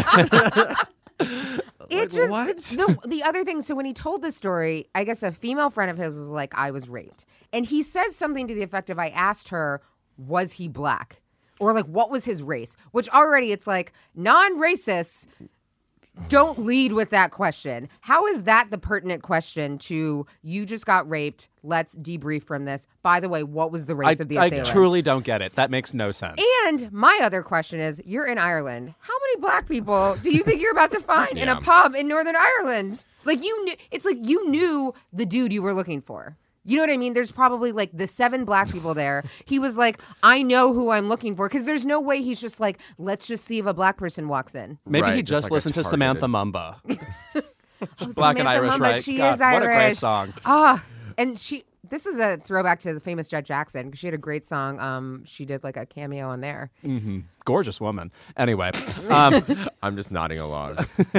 Speaker 1: The other thing, so when he told the story, I guess a female friend of his was like, I was raped. And he says something to the effect of, I asked her, was he black? Or like, what was his race? Which already it's like, non-racists don't lead with that question. How is that the pertinent question to, you just got raped, let's debrief from this. By the way, what was the race of the assailant?
Speaker 3: I truly don't get it. That makes no sense.
Speaker 1: And my other question is, you're in Ireland. How many black people do you think you're about to find in a pub in Northern Ireland? Like it's like you knew the dude you were looking for. You know what I mean? There's probably like the 7 black people there. He was like, I know who I'm looking for. Because there's no way he's just like, let's just see if a black person walks in.
Speaker 3: Maybe he just
Speaker 2: like
Speaker 3: listened to Samantha Mumba. Black and
Speaker 1: Samantha
Speaker 3: Irish,
Speaker 1: Mumba,
Speaker 3: right?
Speaker 1: she
Speaker 3: God,
Speaker 1: is Irish.
Speaker 3: What a great song.
Speaker 1: And this is a throwback to the famous Jet Jackson. Because she had a great song. She did like a cameo on there.
Speaker 3: Mm-hmm. Gorgeous woman. Anyway.
Speaker 2: I'm just nodding along.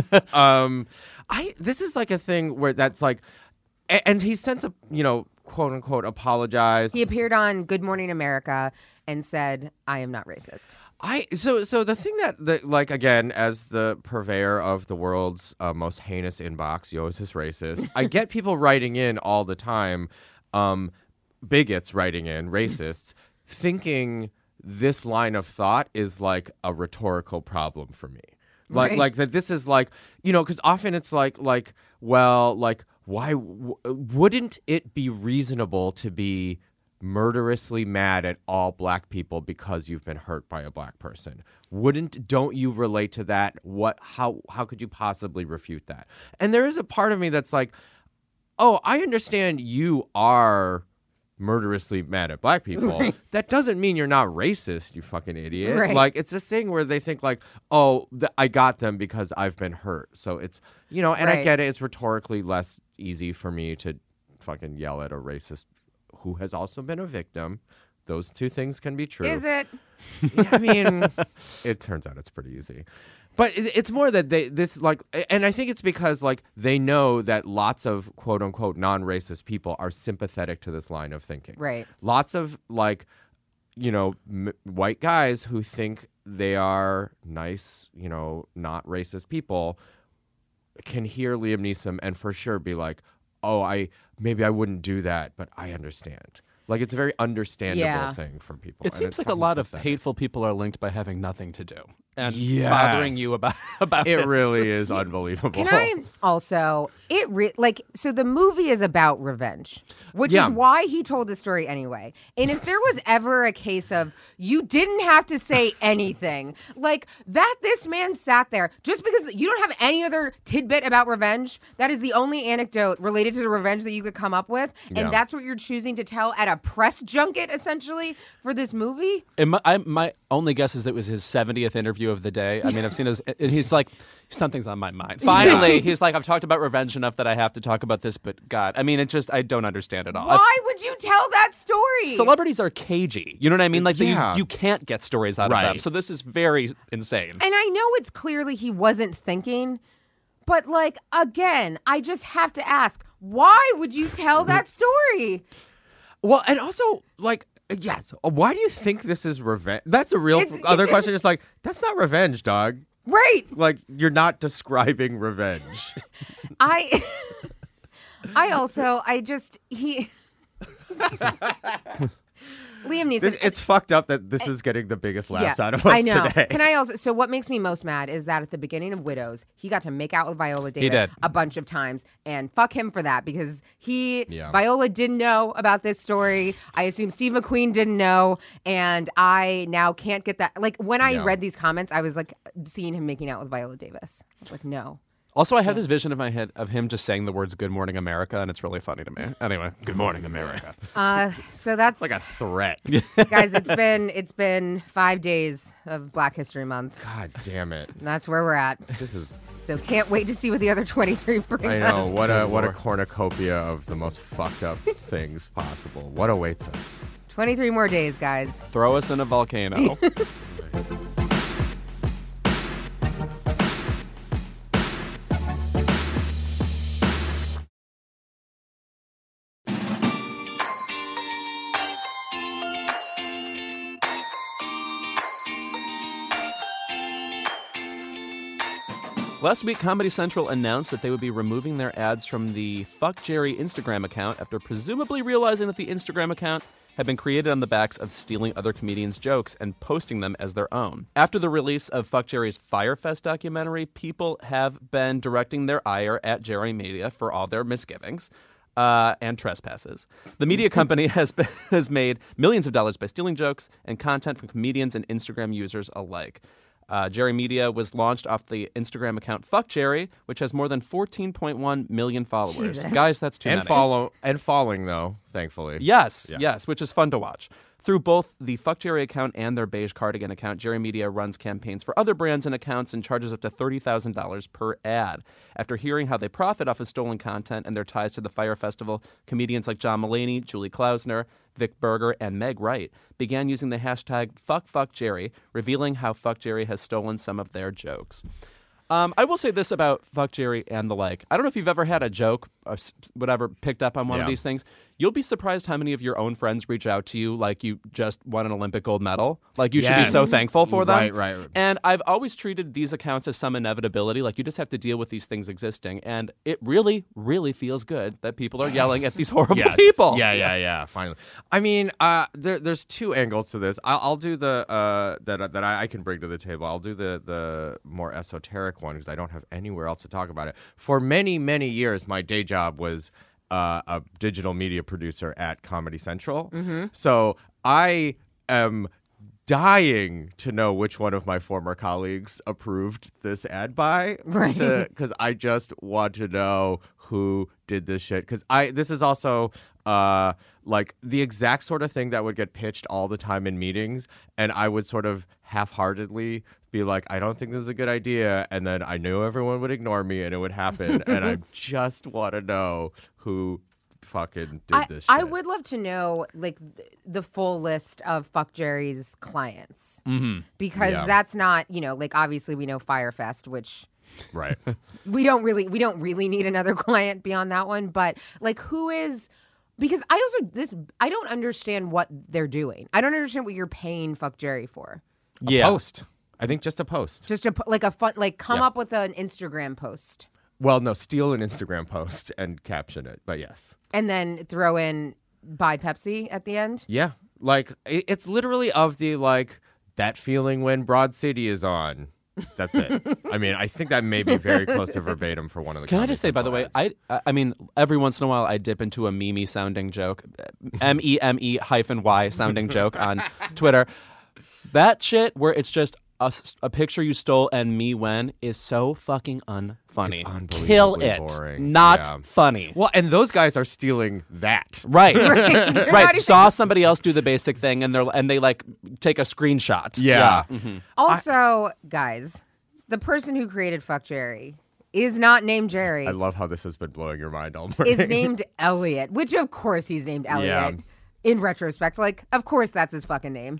Speaker 2: This is like a thing where that's like, and he sent a, quote unquote apologize.
Speaker 1: He appeared on Good Morning America and said, I am not racist.
Speaker 2: So the thing that like, again, as the purveyor of the world's most heinous inbox, Yo's is racist. I get people writing in all the time, bigots writing in, racists, thinking this line of thought is like a rhetorical problem for me. Like that this is like, because often it's like, well, like, why wouldn't it be reasonable to be murderously mad at all black people because you've been hurt by a black person? Don't you relate to that? How could you possibly refute that? And there is a part of me that's like, oh, I understand you are murderously mad at black people. Right. That doesn't mean you're not racist, you fucking idiot.
Speaker 1: Right.
Speaker 2: Like, it's this thing where they think like, oh, I got them because I've been hurt. So it's, and right. I get it. It's rhetorically less easy for me to fucking yell at a racist who has also been a victim. Those two things can be true.
Speaker 1: Is it?
Speaker 2: Yeah, I mean, it turns out it's pretty easy. But it's more that and I think it's because like they know that lots of quote unquote non-racist people are sympathetic to this line of thinking.
Speaker 1: Right.
Speaker 2: Lots of like, white guys who think they are nice, not racist people can hear Liam Neeson and for sure be like, oh, maybe I wouldn't do that, but I understand. Like, it's a very understandable thing for people.
Speaker 3: It seems like a lot of hateful people are linked by having nothing to do. and
Speaker 2: Yes.
Speaker 3: bothering you about it.
Speaker 2: It really is unbelievable.
Speaker 1: Can I also, so the movie is about revenge, which
Speaker 2: Yeah.
Speaker 1: is why he told the story anyway. And if there was ever a case of you didn't have to say anything, like that this man sat there, just because you don't have any other tidbit about revenge, that is the only anecdote related to the revenge that you could come up with. And
Speaker 2: Yeah.
Speaker 1: that's what you're choosing to tell at a press junket, essentially, for this movie?
Speaker 3: And my only guess is that it was his 70th interview of the day. I mean, I've seen his, and he's like, something's on my mind. Finally, he's like, I've talked about revenge enough that I have to talk about this, but God, I mean, I don't understand it all.
Speaker 1: Why would you tell that story?
Speaker 3: Celebrities are cagey. You know what I mean? Like,
Speaker 2: Yeah.
Speaker 3: you can't get stories out of them.
Speaker 2: Right.
Speaker 3: So this is very insane.
Speaker 1: And I know it's clearly he wasn't thinking, but like, again, I just have to ask, why would you tell that story?
Speaker 2: Well, and also, like, yes, why do you think this is revenge? That's a real
Speaker 1: It's
Speaker 2: other
Speaker 1: just-
Speaker 2: question. It's like, that's not revenge, dog.
Speaker 1: Right.
Speaker 2: Like, you're not describing revenge.
Speaker 1: I Liam Neeson.
Speaker 2: It's fucked up that this is getting the biggest laughs
Speaker 1: Yeah,
Speaker 2: out of us
Speaker 1: I know.
Speaker 2: today.
Speaker 1: Can I also? So what makes me most mad is that at the beginning of Widows, he got to make out with Viola Davis
Speaker 3: did.
Speaker 1: a bunch of times, and fuck him for that because
Speaker 2: Yeah.
Speaker 1: Viola didn't know about this story. I assume Steve McQueen didn't know, and I now can't get that. Like when I
Speaker 2: Yeah.
Speaker 1: read these comments, I was like seeing him making out with Viola Davis. I was like, no.
Speaker 3: Also, I have this vision in my head of him just saying the words "Good Morning America," and it's really funny to me. Anyway, Good Morning America.
Speaker 1: So that's
Speaker 2: Like a threat.
Speaker 1: guys. It's been 5 days of Black History Month.
Speaker 2: God damn it.
Speaker 1: And that's where we're at.
Speaker 2: This is,
Speaker 1: So can't wait to see what the other 23 bring
Speaker 2: I know,
Speaker 1: us.
Speaker 2: what a
Speaker 3: Lord.
Speaker 2: cornucopia of the most fucked up things possible. What awaits us?
Speaker 1: 23 more days, guys.
Speaker 3: Throw us in a volcano. Last week, Comedy Central announced that they would be removing their ads from the Fuck Jerry Instagram account after presumably realizing that the Instagram account had been created on the backs of stealing other comedians' jokes and posting them as their own. After the release of Fuck Jerry's Fyre Fest documentary, people have been directing their ire at Jerry Media for all their misgivings. And trespasses. The media company has made millions of dollars by stealing jokes and content from comedians and Instagram users alike. Jerry Media was launched off the Instagram account Fuck Jerry, which has more than 14.1 million followers.
Speaker 1: Jesus.
Speaker 3: Guys, that's too many.
Speaker 2: Following though, thankfully.
Speaker 3: Yes, which is fun to watch. Through both the Fuck Jerry account and their Beige Cardigan account, Jerry Media runs campaigns for other brands and accounts and charges up to $30,000 per ad. After hearing how they profit off of stolen content and their ties to the Fyre Festival, comedians like John Mulaney, Julie Klausner, Vic Berger, and Meg Wright began using the hashtag #FuckFuckJerry, revealing how Fuck Jerry has stolen some of their jokes. I will say this about Fuck Jerry and the like. I don't know if you've ever had a joke, whatever, picked up on one of these things. You'll be surprised how many of your own friends reach out to you like you just won an Olympic gold medal. Like you should be
Speaker 2: Yes.
Speaker 3: so thankful for them.
Speaker 2: Right.
Speaker 3: And I've always treated these accounts as some inevitability. Like you just have to deal with these things existing. And it really, really feels good that people are yelling at these horrible people.
Speaker 2: Yeah. Finally, I mean, there's two angles to this. I'll do the that I can bring to the table. I'll do the more esoteric one because I don't have anywhere else to talk about it. For many years, my day job was a digital media producer at Comedy Central.
Speaker 1: Mm-hmm.
Speaker 2: So I am dying to know which one of my former colleagues approved this ad buy,
Speaker 1: Right.
Speaker 2: Because I just want to know who did this shit. Because this is also like the exact sort of thing that would get pitched all the time in meetings, and I would sort of half-heartedly be like, I don't think this is a good idea, and then I knew everyone would ignore me and it would happen, and I just want to know who fucking did this shit.
Speaker 1: I would love to know like the full list of Fuck Jerry's clients because
Speaker 2: Yeah.
Speaker 1: that's not, like obviously we know Fyre Fest, which
Speaker 2: Right.
Speaker 1: we don't really need another client beyond that one, but like who is, because I don't understand what they're doing. I don't understand what you're paying Fuck Jerry for.
Speaker 3: Yeah.
Speaker 2: Post. I think just a post.
Speaker 1: Just a fun, like come
Speaker 2: Yeah.
Speaker 1: up with an Instagram post
Speaker 2: Well, no, steal an Instagram post and caption it, but yes.
Speaker 1: and then throw in buy Pepsi at the end.
Speaker 2: Yeah. Like, it's literally of the, like, that feeling when Broad City is on. That's it. I mean, I think that may be very close to verbatim for one of the.
Speaker 3: Can I just say, by the way, I mean, every once in a while I dip into a meme sounding joke, MEME-Y sounding joke on Twitter. That shit where it's just a picture you stole and me when is so fucking unfunny.
Speaker 2: It's unbelievably
Speaker 3: Kill it.
Speaker 2: boring.
Speaker 3: Not funny.
Speaker 2: Well, and those guys are stealing that.
Speaker 3: Right.
Speaker 1: You're
Speaker 3: Right.
Speaker 1: not
Speaker 3: Saw somebody else do the basic thing and they like take a screenshot.
Speaker 2: Yeah.
Speaker 1: Also, guys, the person who created Fuck Jerry is not named Jerry.
Speaker 2: I love how this has been blowing your mind all morning.
Speaker 1: Is named Elliot, which of course he's named Elliot.
Speaker 2: Yeah.
Speaker 1: In retrospect, like, of course that's his fucking name.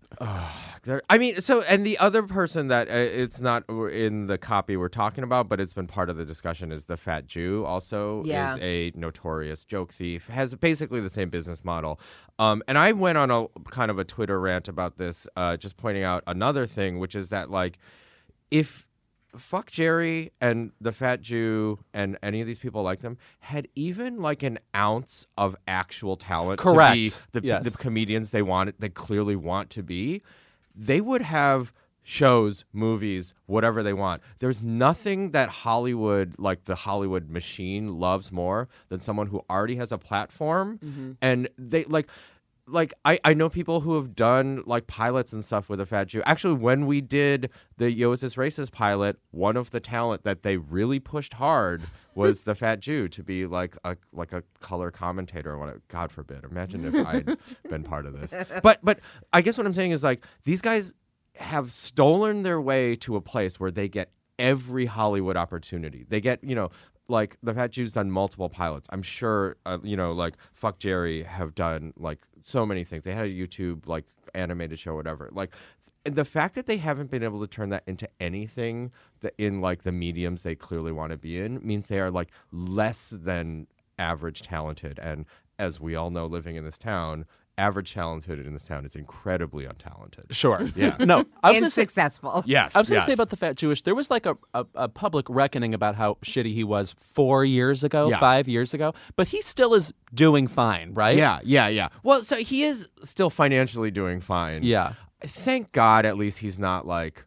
Speaker 2: I mean, so, and the other person that it's not in the copy we're talking about, but it's been part of the discussion is the Fat Jew. Also,
Speaker 1: Yeah.
Speaker 2: is a notorious joke thief. Has basically the same business model. And I went on a kind of a Twitter rant about this, just pointing out another thing, which is that like, if Fuck Jerry and the Fat Jew and any of these people like them had even like an ounce of actual talent
Speaker 3: Correct.
Speaker 2: to be
Speaker 3: Yes.
Speaker 2: the comedians they clearly want to be, they would have shows, movies, whatever they want. There's nothing that Hollywood, like the Hollywood machine, loves more than someone who already has a platform. And they like I know people who have done like pilots and stuff with a Fat Jew. Actually, when we did the Yo Is This Racist pilot, one of the talent that they really pushed hard was the Fat Jew to be like a color commentator or whatever. God forbid. Imagine if I'd been part of this. But I guess what I'm saying is like these guys have stolen their way to a place where they get every Hollywood opportunity. They get, like the Fat Jew's done multiple pilots. I'm sure, like Fuck Jerry have done like so many things. They had a YouTube like animated show, whatever. Like, and the fact that they haven't been able to turn that into anything that in like the mediums they clearly want to be in means they are like less than average talented. And as we all know, living in this town, average talented in this town is incredibly untalented.
Speaker 3: Sure.
Speaker 2: Yeah.
Speaker 3: No, I was
Speaker 1: And
Speaker 3: gonna say,
Speaker 1: successful.
Speaker 2: Yes.
Speaker 3: I was going to say about the Fat Jewish, there was like a public reckoning about how shitty he was 4 years ago,
Speaker 2: Yeah.
Speaker 3: 5 years ago, but he still is doing fine, right?
Speaker 2: Yeah. Well, so he is still financially doing fine.
Speaker 3: Yeah.
Speaker 2: Thank God at least he's not like,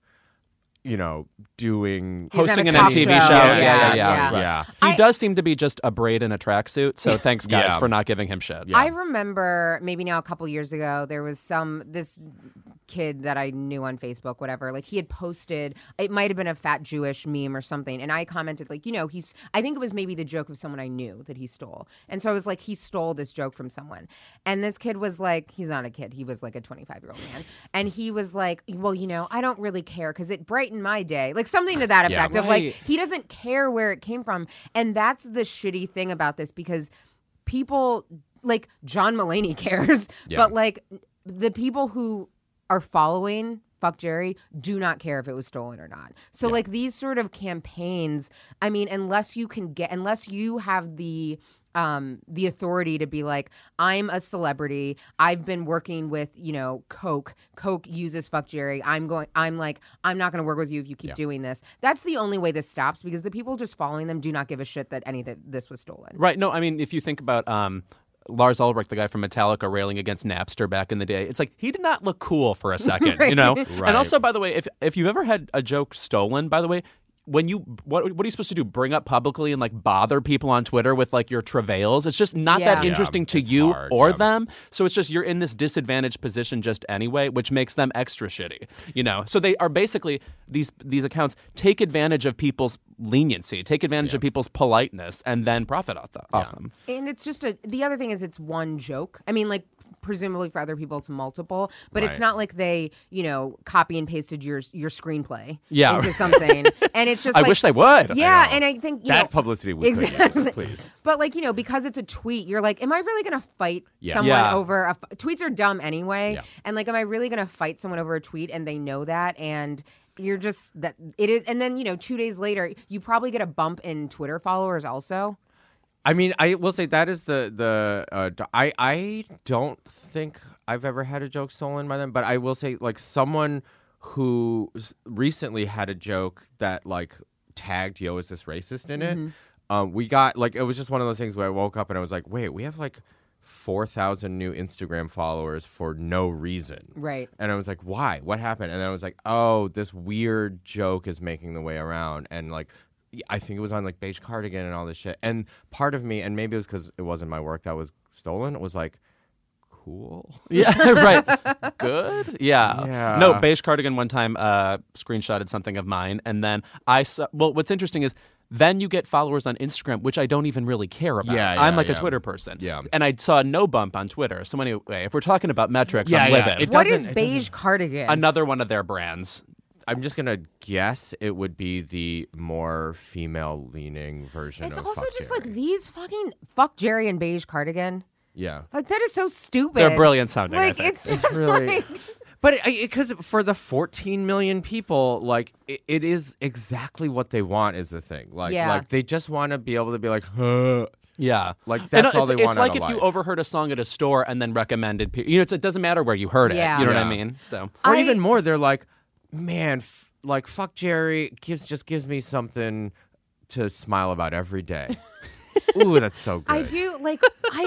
Speaker 2: doing...
Speaker 1: He's on
Speaker 3: Hosting
Speaker 1: a
Speaker 3: an
Speaker 1: talk
Speaker 3: MTV
Speaker 1: show.
Speaker 3: show.
Speaker 1: Yeah.
Speaker 2: Yeah.
Speaker 3: He does seem to be just a braid in a tracksuit, so thanks, guys,
Speaker 2: Yeah.
Speaker 3: for not giving him shit.
Speaker 2: Yeah.
Speaker 1: I remember maybe now a couple years ago, there was this kid that I knew on Facebook, whatever, like he had posted, it might have been a Fat Jewish meme or something. And I commented like, I think it was maybe the joke of someone I knew that he stole. And so I was like, he stole this joke from someone. And this kid was like, he's not a kid. He was like a 25-year-old man. And he was like, well, I don't really care because it brightened my day. Like something to that
Speaker 2: Yeah.
Speaker 1: effect of like,
Speaker 3: Right.
Speaker 1: he doesn't care where it came from. And that's the shitty thing about this because people like John Mulaney cares,
Speaker 2: Yeah.
Speaker 1: but like the people who are following Fuck Jerry do not care if it was stolen or not. So like these sort of campaigns, I mean, unless you have the authority to be like, I'm a celebrity. I've been working with, Coke. Coke uses Fuck Jerry. I'm not going to work with you if you keep doing this. That's the only way this stops because the people just following them do not give a shit that any of this was stolen.
Speaker 3: Right. No, I mean, if you think about Lars Ulrich, the guy from Metallica, railing against Napster back in the day, it's like he did not look cool for a second,
Speaker 1: Right.
Speaker 2: Right.
Speaker 3: And also, by the way, if you've ever had a joke stolen, by the way, when what are you supposed to do? Bring up publicly and like bother people on Twitter with like your travails? It's just not that
Speaker 1: Yeah.
Speaker 3: interesting to
Speaker 2: it's
Speaker 3: you
Speaker 2: hard,
Speaker 3: or
Speaker 2: yeah.
Speaker 3: them. So it's just you're in this disadvantaged position just anyway, which makes them extra shitty. So they are basically these accounts take advantage of people's leniency, take advantage of people's politeness, and then profit off them.
Speaker 1: And it's just the other thing is it's one joke. I mean, like presumably for other people it's multiple, but it's
Speaker 2: Right.
Speaker 1: not like they, copy and pasted your screenplay
Speaker 3: Yeah.
Speaker 1: into something. And it's just
Speaker 3: I
Speaker 1: like,
Speaker 3: wish they would.
Speaker 1: Yeah, and I think
Speaker 2: That publicity we could
Speaker 1: Exactly.
Speaker 2: use, please.
Speaker 1: But like, because it's a tweet, you're like, am I really going to fight
Speaker 2: Yeah.
Speaker 1: someone
Speaker 3: Yeah.
Speaker 1: over tweets are dumb anyway.
Speaker 2: Yeah.
Speaker 1: And like, am I really going to fight someone over a tweet and they know that? And you're just that it is. And then, 2 days later, you probably get a bump in Twitter followers also.
Speaker 2: I mean, I will say that is I don't think I've ever had a joke stolen by them, but I will say like someone who recently had a joke that like tagged Yo Is This Racist in it. We got like it was just one of those things where I woke up and I was like, wait, we have like 4,000 new Instagram followers for no reason.
Speaker 1: Right.
Speaker 2: And I was like, why? What happened? And then I was like, oh, this weird joke is making the way around. And like, I think it was on like Beige Cardigan and all this shit. And part of me, and maybe it was because it wasn't my work that was stolen, was like, cool.
Speaker 3: Yeah, right. Good. Yeah.
Speaker 2: Yeah.
Speaker 3: No, Beige Cardigan one time screenshotted something of mine, and then I saw. Well, what's interesting is then you get followers on Instagram, which I don't even really care about.
Speaker 2: Yeah,
Speaker 3: I'm like a
Speaker 2: yeah.
Speaker 3: Twitter person.
Speaker 2: Yeah.
Speaker 3: And I saw no bump on Twitter. So anyway, if we're talking about metrics, I'm living.
Speaker 2: It
Speaker 1: What is
Speaker 2: doesn't- it
Speaker 1: Beige Cardigan?
Speaker 3: Another one of their brands.
Speaker 2: I'm just gonna guess it would be the more female-leaning version.
Speaker 1: It's
Speaker 2: of
Speaker 1: also
Speaker 2: Fuck
Speaker 1: just
Speaker 2: Jerry.
Speaker 1: like these fucking Fuck Jerry and Beige Cardigan.
Speaker 2: Yeah.
Speaker 1: Like that is so stupid.
Speaker 3: They're brilliant sounding. I
Speaker 1: Like
Speaker 3: think.
Speaker 1: it's just
Speaker 2: really-
Speaker 1: like
Speaker 2: But because for the 14 million people, like it is exactly what they want is the thing. Like,
Speaker 1: Yeah.
Speaker 2: like they just want to be able to be like, huh.
Speaker 3: Yeah,
Speaker 2: Like,
Speaker 3: And
Speaker 2: that's all
Speaker 3: it's,
Speaker 2: they
Speaker 3: It's
Speaker 2: want
Speaker 3: like
Speaker 2: out
Speaker 3: if
Speaker 2: of
Speaker 3: you
Speaker 2: life.
Speaker 3: overheard a song at a store and then recommended. It doesn't matter where you heard it.
Speaker 1: Yeah.
Speaker 3: You know what I
Speaker 2: Yeah.
Speaker 3: mean? So
Speaker 2: Or
Speaker 1: I-
Speaker 2: even more, they're like, man, like Fuck Jerry just gives me something to smile about every day. Ooh, that's so good.
Speaker 1: I do like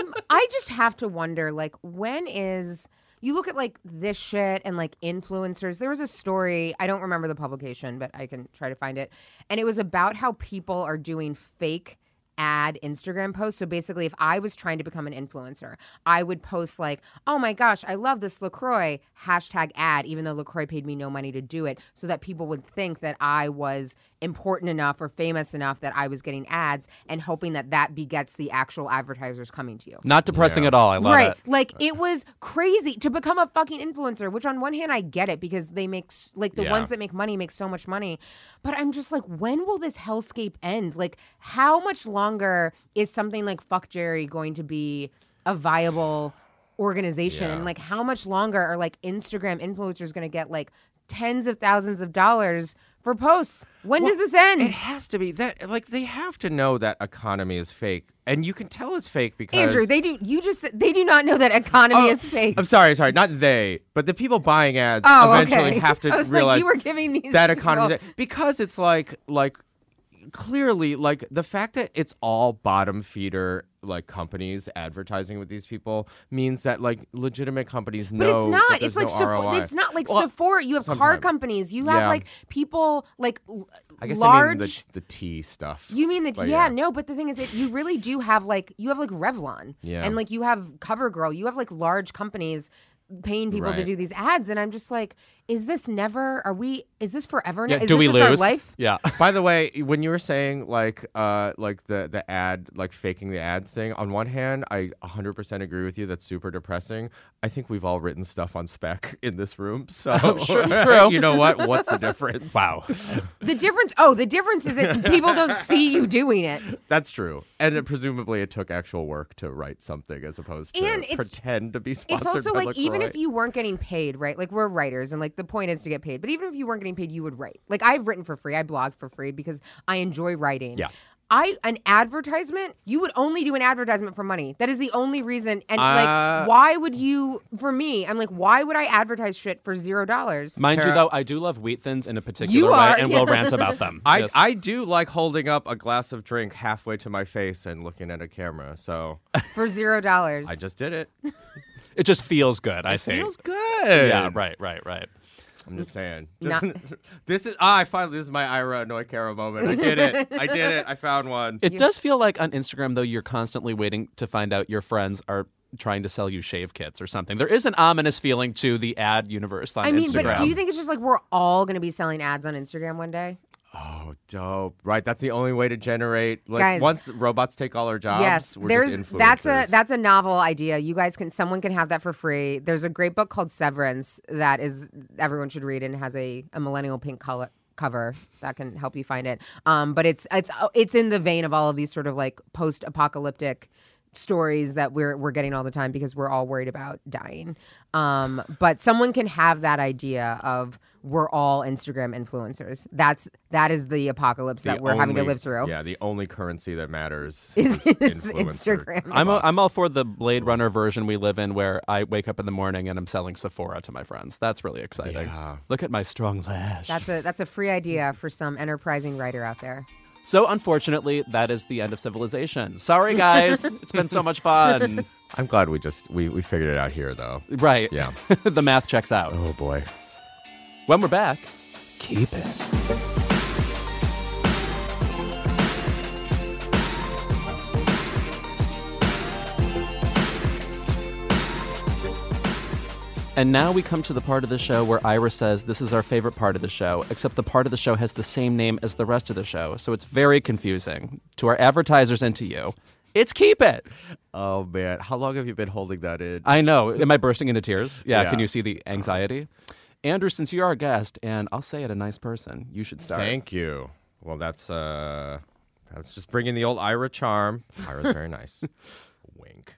Speaker 1: I just have to wonder like when is you look at like this shit and like influencers. There was a story, I don't remember the publication, but I can try to find it. And it was about how people are doing fake ad Instagram posts. So basically, if I was trying to become an influencer, I would post like, oh my gosh, I love this LaCroix #ad, even though LaCroix paid me no money to do it, so that people would think that I was important enough or famous enough that I was getting ads, and hoping that that begets the actual advertisers coming to you.
Speaker 3: not depressing
Speaker 2: Yeah.
Speaker 3: at all. I love
Speaker 1: Right.
Speaker 3: it.
Speaker 1: Like it was crazy to become a fucking influencer, which on one hand I get it because they make like the
Speaker 2: Yeah.
Speaker 1: ones that make money make so much money. But I'm just like, when will this hellscape end? Like how much longer is something like Fuck Jerry going to be a viable organization?
Speaker 2: Yeah.
Speaker 1: And like how much longer are like Instagram influencers going to get like tens of thousands of dollars for posts? When does this end?
Speaker 2: It has to be that, like, they have to know that economy is fake, and you can tell it's fake because
Speaker 1: Andrew, they do. You just said they do not know that economy is fake.
Speaker 2: I'm sorry, not they, but the people buying ads
Speaker 1: Oh,
Speaker 2: eventually
Speaker 1: okay.
Speaker 2: have to
Speaker 1: I was
Speaker 2: realize
Speaker 1: like, you were giving these
Speaker 2: that
Speaker 1: people-
Speaker 2: economy because it's like clearly like the fact that it's all bottom feeder like companies advertising with these people means that like legitimate companies
Speaker 1: But
Speaker 2: know
Speaker 1: it's not.
Speaker 2: that
Speaker 1: It's
Speaker 2: there's
Speaker 1: like
Speaker 2: no
Speaker 1: Sephora.
Speaker 2: ROI.
Speaker 1: It's not like
Speaker 2: Well,
Speaker 1: Sephora. You have car
Speaker 2: sometimes.
Speaker 1: companies. You have
Speaker 2: Yeah.
Speaker 1: like people like
Speaker 2: I guess
Speaker 1: large.
Speaker 2: I mean the tea stuff.
Speaker 1: You mean that?
Speaker 2: But
Speaker 1: Yeah,
Speaker 2: yeah.
Speaker 1: no. But the thing is, you really do have like Revlon,
Speaker 2: Yeah.
Speaker 1: and like you have CoverGirl. You have like large companies paying people to
Speaker 2: Right.
Speaker 1: do these ads, and I'm just like, is this never? Is this forever? now?
Speaker 3: Yeah,
Speaker 1: Is
Speaker 3: do
Speaker 1: this
Speaker 3: we
Speaker 1: just our
Speaker 3: lose?
Speaker 1: life?
Speaker 3: Yeah.
Speaker 2: By the way, when you were saying like the ad, like faking the ads thing, on one hand, I 100% agree with you. That's super depressing. I think we've all written stuff on spec in this room. So
Speaker 3: true.
Speaker 2: You know what? What's the difference?
Speaker 3: Wow.
Speaker 1: The difference is that people don't see you doing it.
Speaker 2: That's true. And presumably it took actual work to write something as opposed to
Speaker 1: And it's-
Speaker 2: pretend to be sponsored
Speaker 1: It's also
Speaker 2: by
Speaker 1: like even
Speaker 2: LaCroix.
Speaker 1: if you weren't getting paid, right? Like we're writers, and like the point is to get paid. But even if you weren't getting paid, you would write. Like I've written for free. I blog for free because I enjoy writing.
Speaker 3: Yeah.
Speaker 1: An advertisement, you would only do an advertisement for money. That is the only reason. And
Speaker 2: Uh,
Speaker 1: like, why would you? For me, I'm like, why would I advertise shit for $0?
Speaker 3: Mind you,
Speaker 2: Tara-
Speaker 3: though, I do love wheat thins in a particular
Speaker 1: You
Speaker 3: way,
Speaker 1: are,
Speaker 3: and
Speaker 1: yeah.
Speaker 3: we'll rant about them. Yes.
Speaker 2: I do like holding up a glass of drink halfway to my face and looking at a camera. So
Speaker 1: For $0.
Speaker 2: I just did it.
Speaker 3: It just feels good. I see.
Speaker 2: Feels good.
Speaker 3: Yeah. Right.
Speaker 2: I'm just saying.
Speaker 1: Not-
Speaker 2: This is this is my Ira Noikara moment. I did it. I found one.
Speaker 3: It does feel like on Instagram, though, you're constantly waiting to find out your friends are trying to sell you shave kits or something. There is an ominous feeling to the ad universe on
Speaker 1: I mean,
Speaker 3: Instagram.
Speaker 1: but do you think it's just like we're all going to be selling ads on Instagram one day?
Speaker 2: Oh, dope. Right. That's the only way to generate like
Speaker 1: Guys.
Speaker 2: once robots take all our jobs.
Speaker 1: Yes,
Speaker 2: we're
Speaker 1: there's
Speaker 2: just
Speaker 1: that's a novel idea. You guys someone can have that for free. There's a great book called Severance that is everyone should read and has a millennial pink cover that can help you find it. But it's in the vein of all of these sort of like post-apocalyptic stories that we're getting all the time because we're all worried about dying. But someone can have that idea of we're all Instagram influencers. That is the apocalypse that we're having to live through.
Speaker 2: Yeah, the only currency that matters
Speaker 1: Is
Speaker 2: influencer
Speaker 1: Instagram.
Speaker 3: I'm all for the Blade Runner version we live in where I wake up in the morning and I'm selling Sephora to my friends. That's really exciting.
Speaker 2: Yeah.
Speaker 3: Look at my strong lash.
Speaker 1: That's a free idea for some enterprising writer out there.
Speaker 3: So unfortunately, that is the end of civilization. Sorry, guys. It's been so much fun.
Speaker 2: I'm glad we figured it out here, though.
Speaker 3: Right.
Speaker 2: Yeah.
Speaker 3: The math checks out.
Speaker 2: Oh, boy.
Speaker 3: When we're back, keep it. And now we come to the part of the show where Ira says this is our favorite part of the show, except the part of the show has the same name as the rest of the show. So it's very confusing to our advertisers and to you. It's Keep It.
Speaker 2: Oh, man. How long have you been holding that in?
Speaker 3: I know. Am I bursting into tears? Yeah. Can
Speaker 2: Yeah.
Speaker 3: you see the anxiety? Andrew, since you're our guest, and I'll say it, a nice person, you should start.
Speaker 2: Thank you. Well, that's just bringing the old Ira charm. Ira's very nice. Wink.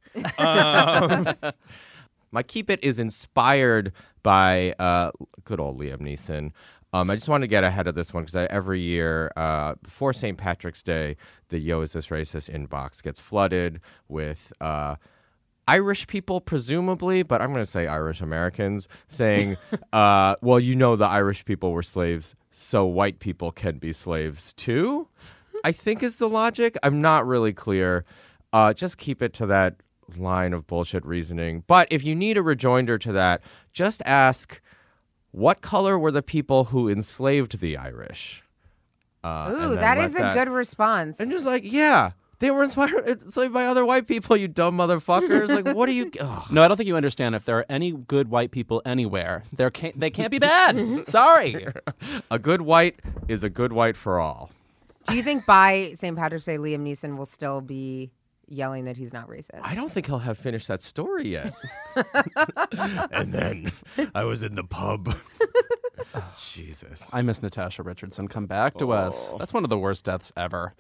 Speaker 2: My Keep It is inspired by good old Liam Neeson. I just wanted to get ahead of this one because every year before St. Patrick's Day, the Yo Is This Racist inbox gets flooded with Irish people, presumably, but I'm going to say Irish Americans, saying, well, you know the Irish people were slaves, so white people can be slaves too, I think is the logic. I'm not really clear. Just keep it to that line of bullshit reasoning. But if you need a rejoinder to that, just ask, what color were the people who enslaved the Irish?
Speaker 1: Ooh, that is a good response.
Speaker 2: And just like, yeah, they were enslaved by other white people, you dumb motherfuckers. Like, what are you... Ugh.
Speaker 3: No, I don't think you understand. If there are any good white people anywhere, they can't be bad. Sorry.
Speaker 2: A good white is a good white for all.
Speaker 1: Do you think by St. Patrick's Day, Liam Neeson will still be yelling that he's not racist?
Speaker 2: I don't think he'll have finished that story yet. And then I was in the pub. Jesus.
Speaker 3: I miss Natasha Richardson. Come back to us. That's one of the worst deaths ever.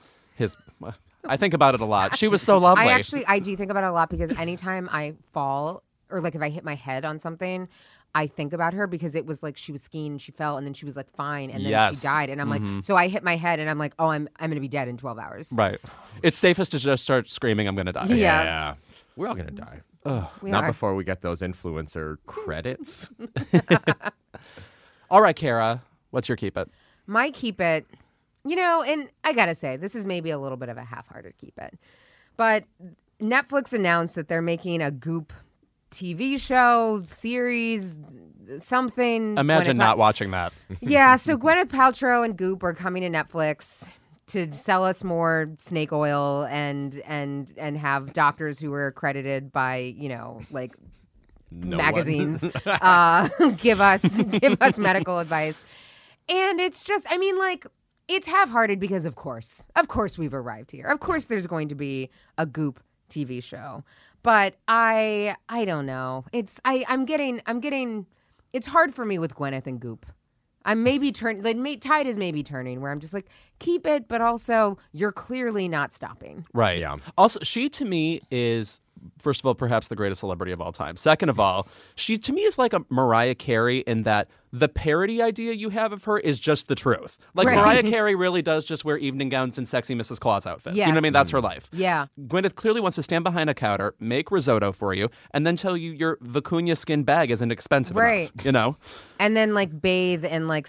Speaker 3: I think about it a lot. She was so lovely.
Speaker 1: I do think about it a lot because anytime I fall or like if I hit my head on something, I think about her because it was like she was skiing and she fell and then she was like fine and then she died and I'm like, so I hit my head and I'm like, oh, I'm going to be dead in 12 hours.
Speaker 3: Right. It's safest to just start screaming, I'm going to die.
Speaker 1: Yeah.
Speaker 2: We're all going to die.
Speaker 1: We
Speaker 2: Not
Speaker 1: are.
Speaker 2: before we get those influencer credits.
Speaker 3: All right, Kara, what's your Keep It?
Speaker 1: My Keep It, and I got to say, this is maybe a little bit of a half-hearted Keep It. But Netflix announced that they're making a Goop TV show, series, something.
Speaker 3: Imagine not watching that.
Speaker 1: Yeah, so Gwyneth Paltrow and Goop are coming to Netflix to sell us more snake oil and have doctors who are accredited by, like
Speaker 2: No
Speaker 1: magazines give us medical advice. And it's just, it's half-hearted because of course we've arrived here. Of course there's going to be a Goop TV show. But I don't know. I'm getting it's hard for me with Gwyneth and Goop. I'm maybe tide is maybe turning where I'm just like, keep it, but also you're clearly not stopping.
Speaker 3: Right.
Speaker 2: Yeah.
Speaker 3: Also, she to me is, first of all, perhaps the greatest celebrity of all time. Second of all, she to me is like a Mariah Carey in that the parody idea you have of her is just the truth. Like
Speaker 1: Right.
Speaker 3: Mariah Carey really does just wear evening gowns and sexy Mrs. Claus outfits. You know what I
Speaker 1: Yes.
Speaker 3: mean? That's her life.
Speaker 1: Yeah.
Speaker 3: Gwyneth clearly wants to stand behind a counter, make risotto for you, and then tell you your vicuña skin bag isn't expensive
Speaker 1: Right.
Speaker 3: enough.
Speaker 1: And then like bathe in like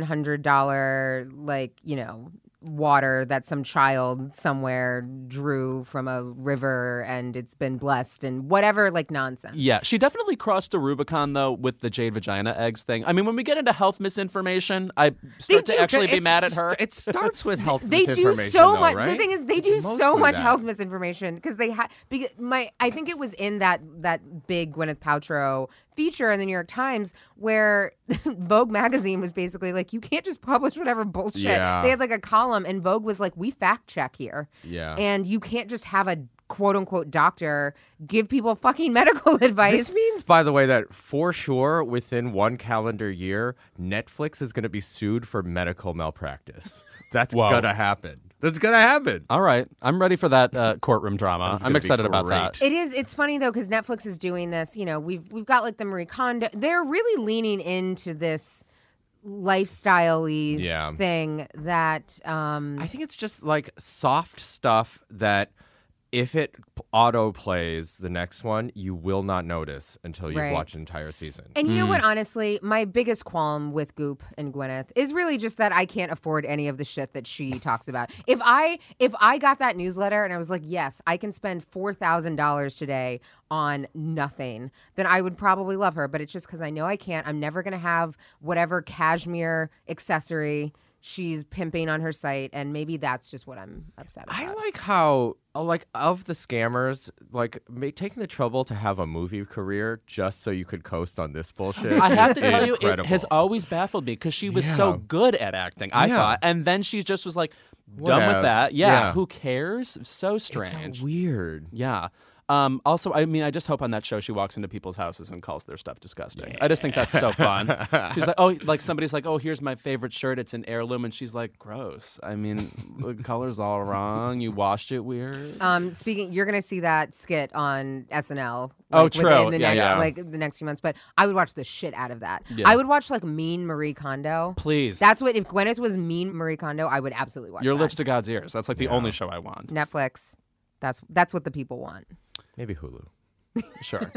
Speaker 1: $700 water that some child somewhere drew from a river and it's been blessed and whatever, like nonsense.
Speaker 3: Yeah, she definitely crossed the Rubicon, though, with the jade vagina eggs thing. I mean, when we get into health misinformation, I start to actually be mad at her.
Speaker 2: It starts with health
Speaker 1: They do
Speaker 2: misinformation,
Speaker 1: so
Speaker 2: though,
Speaker 1: much.
Speaker 2: right?
Speaker 1: The thing is, they do
Speaker 2: It's
Speaker 1: so
Speaker 2: mostly
Speaker 1: much
Speaker 2: that.
Speaker 1: health misinformation because they have. I think it was in that big Gwyneth Paltrow feature in the New York Times where Vogue magazine was basically like, you can't just publish whatever bullshit.
Speaker 2: Yeah.
Speaker 1: They had like a column, and Vogue was like, we fact check here,
Speaker 2: Yeah.
Speaker 1: and you can't just have a quote unquote doctor give people fucking medical advice.
Speaker 2: This means, by the way, that for sure within one calendar year, Netflix is going to be sued for medical malpractice. That's
Speaker 3: Whoa.
Speaker 2: going to happen. That's going to happen.
Speaker 3: All right, I'm ready for that courtroom drama.
Speaker 2: That's
Speaker 3: I'm
Speaker 2: gonna be
Speaker 3: excited about that.
Speaker 2: great.
Speaker 1: It's funny though because Netflix is doing this. We've got like the Marie Kondo. They're really leaning into this lifestyle-y
Speaker 2: Yeah.
Speaker 1: thing that
Speaker 2: I think it's just like soft stuff that if it auto plays the next one, you will not notice until you've
Speaker 1: Right.
Speaker 2: watched an entire season.
Speaker 1: And you know what, honestly, my biggest qualm with Goop and Gwyneth is really just that I can't afford any of the shit that she talks about. If I got that newsletter and I was like, yes, I can spend $4,000 today on nothing, then I would probably love her. But it's just because I know I can't. I'm never going to have whatever cashmere accessory she's pimping on her site, and maybe that's just what I'm upset about.
Speaker 2: I like how, like, of the scammers, like, taking the trouble to have a movie career just so you could coast on this bullshit.
Speaker 3: I have to
Speaker 2: is
Speaker 3: tell you, it
Speaker 2: incredible.
Speaker 3: has always baffled me because she was so
Speaker 2: Yeah.
Speaker 3: good at acting, I
Speaker 2: Yeah.
Speaker 3: thought. And then she just was like, done
Speaker 2: Whatevs.
Speaker 3: with that.
Speaker 2: Yeah.
Speaker 3: Who cares? So
Speaker 2: It's
Speaker 3: strange.
Speaker 2: so weird.
Speaker 3: Yeah. Also, I mean, I just hope on that show she walks into people's houses and calls their stuff disgusting. I just think that's so fun. She's like, oh, like somebody's like, oh, here's my favorite shirt. It's an heirloom. And she's like, gross. I mean, the color's all wrong. You washed it weird.
Speaker 1: Speaking, you're gonna see that skit on SNL.
Speaker 3: Oh,
Speaker 1: like,
Speaker 3: true.
Speaker 1: Within the
Speaker 3: Yeah,
Speaker 1: next,
Speaker 3: yeah.
Speaker 1: like the next few months, but I would watch the shit out of that.
Speaker 3: Yeah.
Speaker 1: I would watch like Mean Marie Kondo.
Speaker 3: Please.
Speaker 1: That's what if Gwyneth was Mean Marie Kondo, I would absolutely watch.
Speaker 3: Your
Speaker 1: that.
Speaker 3: lips to God's ears. That's like the only show I want.
Speaker 1: Netflix. That's what the people want.
Speaker 2: Maybe Hulu.
Speaker 3: Sure.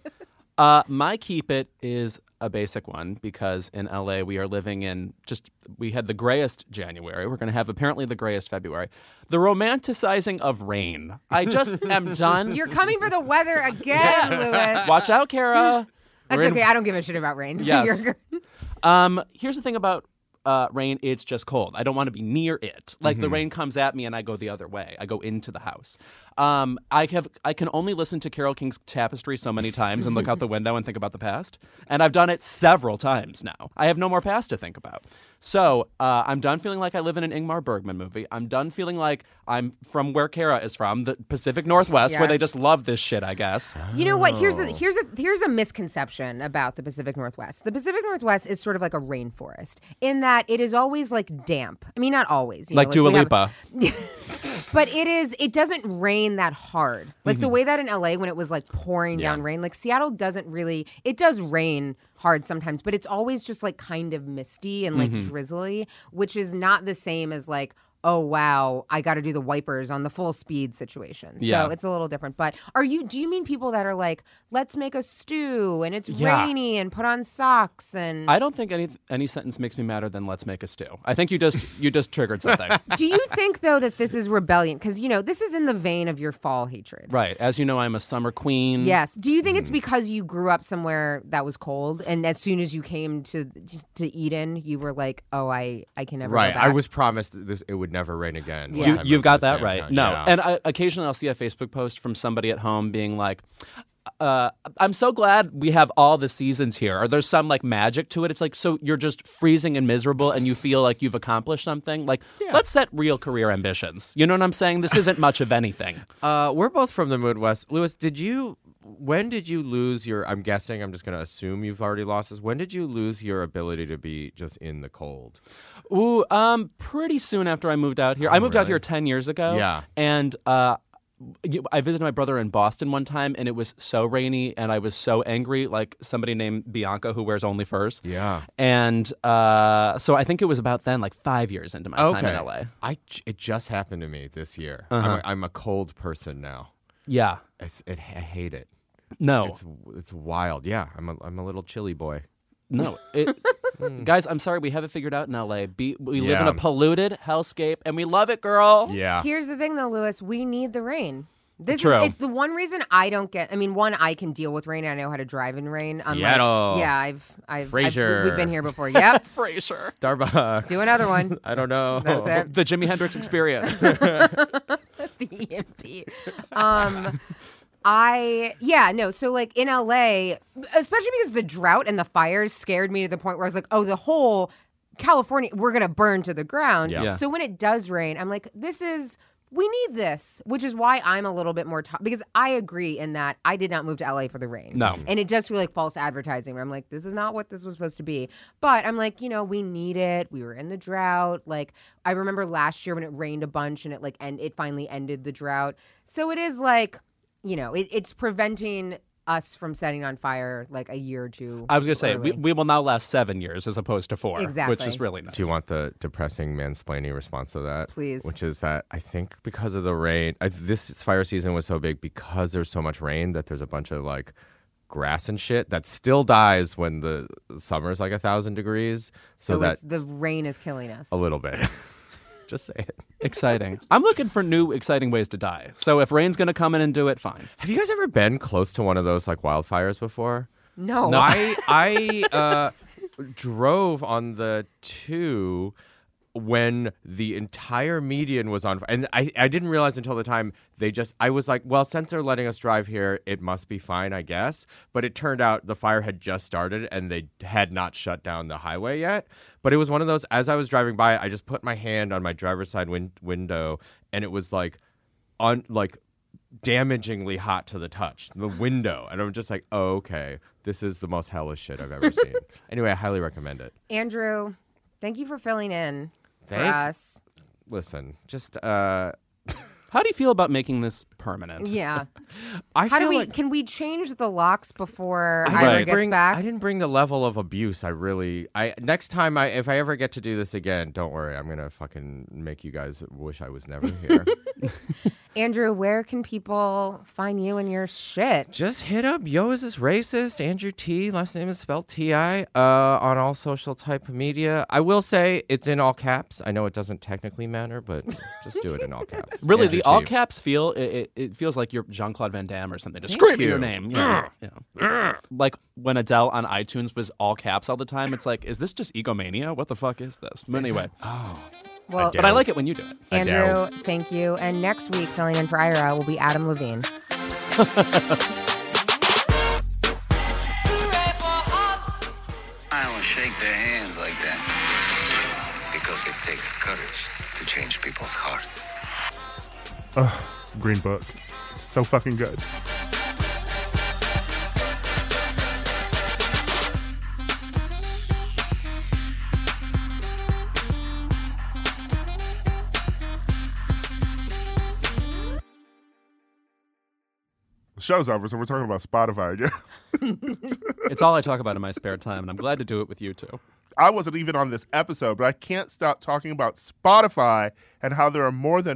Speaker 3: My keep it is a basic one because in LA we are living in we had the grayest January. We're going to have apparently the grayest February. The romanticizing of rain. I just am done.
Speaker 1: You're coming for the weather again, Lewis.
Speaker 3: Watch out, Kara.
Speaker 1: That's
Speaker 3: We're in-
Speaker 1: okay. I don't give a shit about rain. So
Speaker 3: Yes.
Speaker 1: you're
Speaker 3: Here's the thing about rain, it's just cold. I don't want to be near it. Like the rain comes at me and I go the other way. I go into the house. I can only listen to Carole King's Tapestry so many times and look out the window and think about the past. And I've done it several times now. I have no more past to think about. So I'm done feeling like I live in an Ingmar Bergman movie. I'm done feeling like I'm from where Kara is from, the Pacific Northwest, where they
Speaker 1: Yes.
Speaker 3: just love this shit, I guess.
Speaker 1: You know what? Here's a misconception about the Pacific Northwest. The Pacific Northwest is sort of like a rainforest in that it is always like damp. I mean, not always. You
Speaker 3: Like
Speaker 1: know,
Speaker 3: Dua
Speaker 1: we have-
Speaker 3: Lipa.
Speaker 1: But it doesn't rain that hard. Like the way that in LA when it was like pouring down rain, like Seattle doesn't really, it does rain hard sometimes, but it's always just like kind of misty and like drizzly, which is not the same as like, oh wow, I got to do the wipers on the full speed situation.
Speaker 3: Yeah.
Speaker 1: So it's a little different. But do you mean people that are like, let's make a stew and it's
Speaker 3: Yeah.
Speaker 1: rainy and put on socks and
Speaker 3: I don't think any sentence makes me madder than "let's make a stew." I think you just triggered something.
Speaker 1: do you think though that this is rebellion? Because you know this is in the vein of your fall hatred.
Speaker 3: Right. As you know, I'm a summer queen.
Speaker 1: Yes. Do you think it's because you grew up somewhere that was cold, and as soon as you came to Eden, you were like, "Oh, I can never
Speaker 2: Right.
Speaker 1: go back."
Speaker 2: I was promised it would never rain again.
Speaker 1: Yeah.
Speaker 2: once I
Speaker 3: You've
Speaker 2: moved
Speaker 3: got
Speaker 2: to
Speaker 3: that
Speaker 2: this
Speaker 3: right.
Speaker 2: damn
Speaker 3: No.
Speaker 2: town. Yeah.
Speaker 3: And occasionally I'll see a Facebook post from somebody at home being like, I'm so glad we have all the seasons here. Or there's some like magic to it. It's like, so you're just freezing and miserable and you feel like you've accomplished something. Like, let's set real career ambitions. You know what I'm saying? This isn't much of anything.
Speaker 2: We're both from the Midwest. Lewis, when did you lose your, I'm guessing, I'm just going to assume you've already lost this. When did you lose your ability to be just in the cold?
Speaker 3: Ooh, pretty soon after I moved out here. I moved out
Speaker 2: really?
Speaker 3: here 10 years ago.
Speaker 2: Yeah.
Speaker 3: And I visited my brother in Boston one time, and it was so rainy, and I was so angry, like somebody named Bianca who wears only furs.
Speaker 2: Yeah.
Speaker 3: And so I think it was about then, like 5 years into my time in LA.
Speaker 2: It just happened to me this year.
Speaker 3: Uh-huh.
Speaker 2: I'm a cold person now.
Speaker 3: Yeah.
Speaker 2: I hate it.
Speaker 3: No.
Speaker 2: It's wild. Yeah, I'm a little chilly boy.
Speaker 3: No. Guys, I'm sorry, we have it figured out in LA. We live in
Speaker 2: Yeah.
Speaker 3: a polluted hellscape, and we love it, girl.
Speaker 2: Yeah.
Speaker 1: Here's the thing, though, Lewis. We need the rain.
Speaker 3: True.
Speaker 1: It's the one reason I don't get. I mean, one, I can deal with rain. And I know how to drive in rain.
Speaker 2: Seattle.
Speaker 1: I've
Speaker 2: Fraser.
Speaker 1: we've been here before. Yep.
Speaker 3: Frasier.
Speaker 2: Starbucks.
Speaker 1: Do another one.
Speaker 2: I don't know.
Speaker 1: That's it.
Speaker 3: The Jimi Hendrix experience.
Speaker 1: The EMP. So like in LA, especially because the drought and the fires scared me to the point where I was like, oh, the whole California, we're gonna burn to the ground.
Speaker 2: Yeah.
Speaker 1: So when it does rain, I'm like, we need this, which is why I'm a little bit more because I agree in that I did not move to LA for the rain.
Speaker 3: No.
Speaker 1: And it does feel like false advertising where I'm like, this is not what this was supposed to be. But I'm like, we need it. We were in the drought. Like I remember last year when it rained a bunch and it finally ended the drought. So it is like, it's preventing us from setting on fire like a year or two.
Speaker 3: I was going to say,
Speaker 1: early.
Speaker 3: we will now last 7 years as opposed to 4,
Speaker 1: Exactly.
Speaker 3: which is really nice.
Speaker 2: Do you want the depressing mansplaining response to that?
Speaker 1: Please.
Speaker 2: Which is that I think because of the rain, this fire season was so big because there's so much rain that there's a bunch of like grass and shit that still dies when the summer's like 1,000 degrees. So that
Speaker 1: the rain is killing us.
Speaker 2: a little bit. Just say it.
Speaker 3: Exciting. I'm looking for new, exciting ways to die. So if rain's going to come in and do it, fine.
Speaker 2: Have you guys ever been close to one of those like wildfires before?
Speaker 1: No.
Speaker 2: I drove on the 2 when the entire median was on fire. And I didn't realize until the time I was like, well, since they're letting us drive here, it must be fine, I guess. But it turned out the fire had just started and they had not shut down the highway yet. But it was one of those, as I was driving by, I just put my hand on my driver's side window and it was like, damagingly hot to the touch, the window. And I'm just like, oh, okay, this is the most hellish shit I've ever seen. Anyway, I highly recommend it.
Speaker 1: Andrew, thank you for filling in for us.
Speaker 2: Listen, just
Speaker 3: How do you feel about making this permanent?
Speaker 1: Yeah.
Speaker 2: I
Speaker 1: How do
Speaker 2: feel
Speaker 1: we?
Speaker 2: like
Speaker 1: Can we change the locks before
Speaker 2: I
Speaker 1: Ira
Speaker 2: didn't
Speaker 1: gets back?
Speaker 2: I didn't bring the level of abuse. Next time if I ever get to do this again, don't worry, I'm gonna fucking make you guys wish I was never here.
Speaker 1: Andrew, where can people find you and your shit?
Speaker 2: Just hit up Yo Is This Racist? Andrew T. Last name is spelled T.I. On all social type of media. I will say it's in all caps. I know it doesn't technically matter, but just do it in all caps.
Speaker 3: Really,
Speaker 2: Andrew
Speaker 3: the all
Speaker 2: T.
Speaker 3: caps feel it feels like you're Jean-Claude Van Damme or something. Just
Speaker 2: Thank
Speaker 3: screaming
Speaker 2: you.
Speaker 3: your name. Yeah. Like when Adele on iTunes was all caps all the time. It's like, is this just egomania? What the fuck is this? But anyway,
Speaker 1: Well,
Speaker 3: but I like it when you do it.
Speaker 1: Andrew, thank you. And next week, filling in for Ira will be Adam Levine.
Speaker 4: I don't shake their hands like that. Because it takes courage to change people's hearts.
Speaker 5: Green Book. It's so fucking good. The show's over, so we're talking about Spotify again.
Speaker 3: It's all I talk about in my spare time, and I'm glad to do it with you too.
Speaker 5: I wasn't even on this episode, but I can't stop talking about Spotify and how there are more than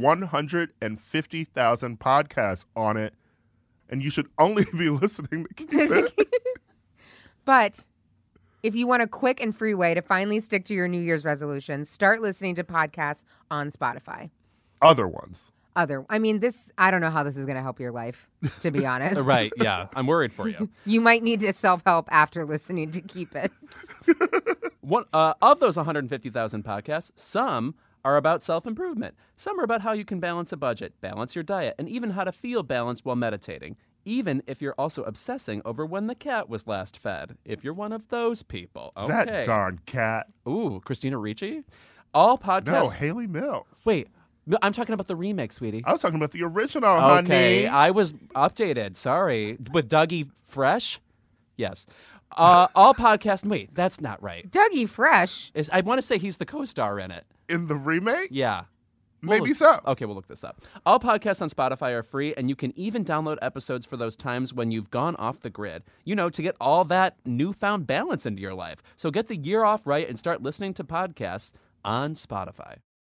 Speaker 5: 150,000 podcasts on it, and you should only be listening to keep it.
Speaker 1: But if you want a quick and free way to finally stick to your New Year's resolutions, start listening to podcasts on Spotify.
Speaker 5: Other ones.
Speaker 1: I don't know how this is going to help your life, to be honest.
Speaker 3: Right? Yeah, I'm worried for you.
Speaker 1: You might need to self-help after listening to keep it.
Speaker 3: One of those 150,000 podcasts, some are about self-improvement. Some are about how you can balance a budget, balance your diet, and even how to feel balanced while meditating. Even if you're also obsessing over when the cat was last fed. If you're one of those people. Okay.
Speaker 5: That darn cat.
Speaker 3: Ooh, Christina Ricci? All podcasts...
Speaker 5: No, Haley Mills.
Speaker 3: Wait, no, I'm talking about the remake, sweetie.
Speaker 5: I was talking about the original, honey.
Speaker 3: Okay, I was updated. Sorry. With Dougie Fresh? Yes. All podcasts... Wait, that's not right.
Speaker 1: Dougie Fresh.
Speaker 3: I want to say he's the co-star in it.
Speaker 5: In the remake?
Speaker 3: Yeah.
Speaker 5: Maybe so.
Speaker 3: Okay, we'll look this up. All podcasts on Spotify are free, and you can even download episodes for those times when you've gone off the grid. To get all that newfound balance into your life. So get the year off right and start listening to podcasts on Spotify.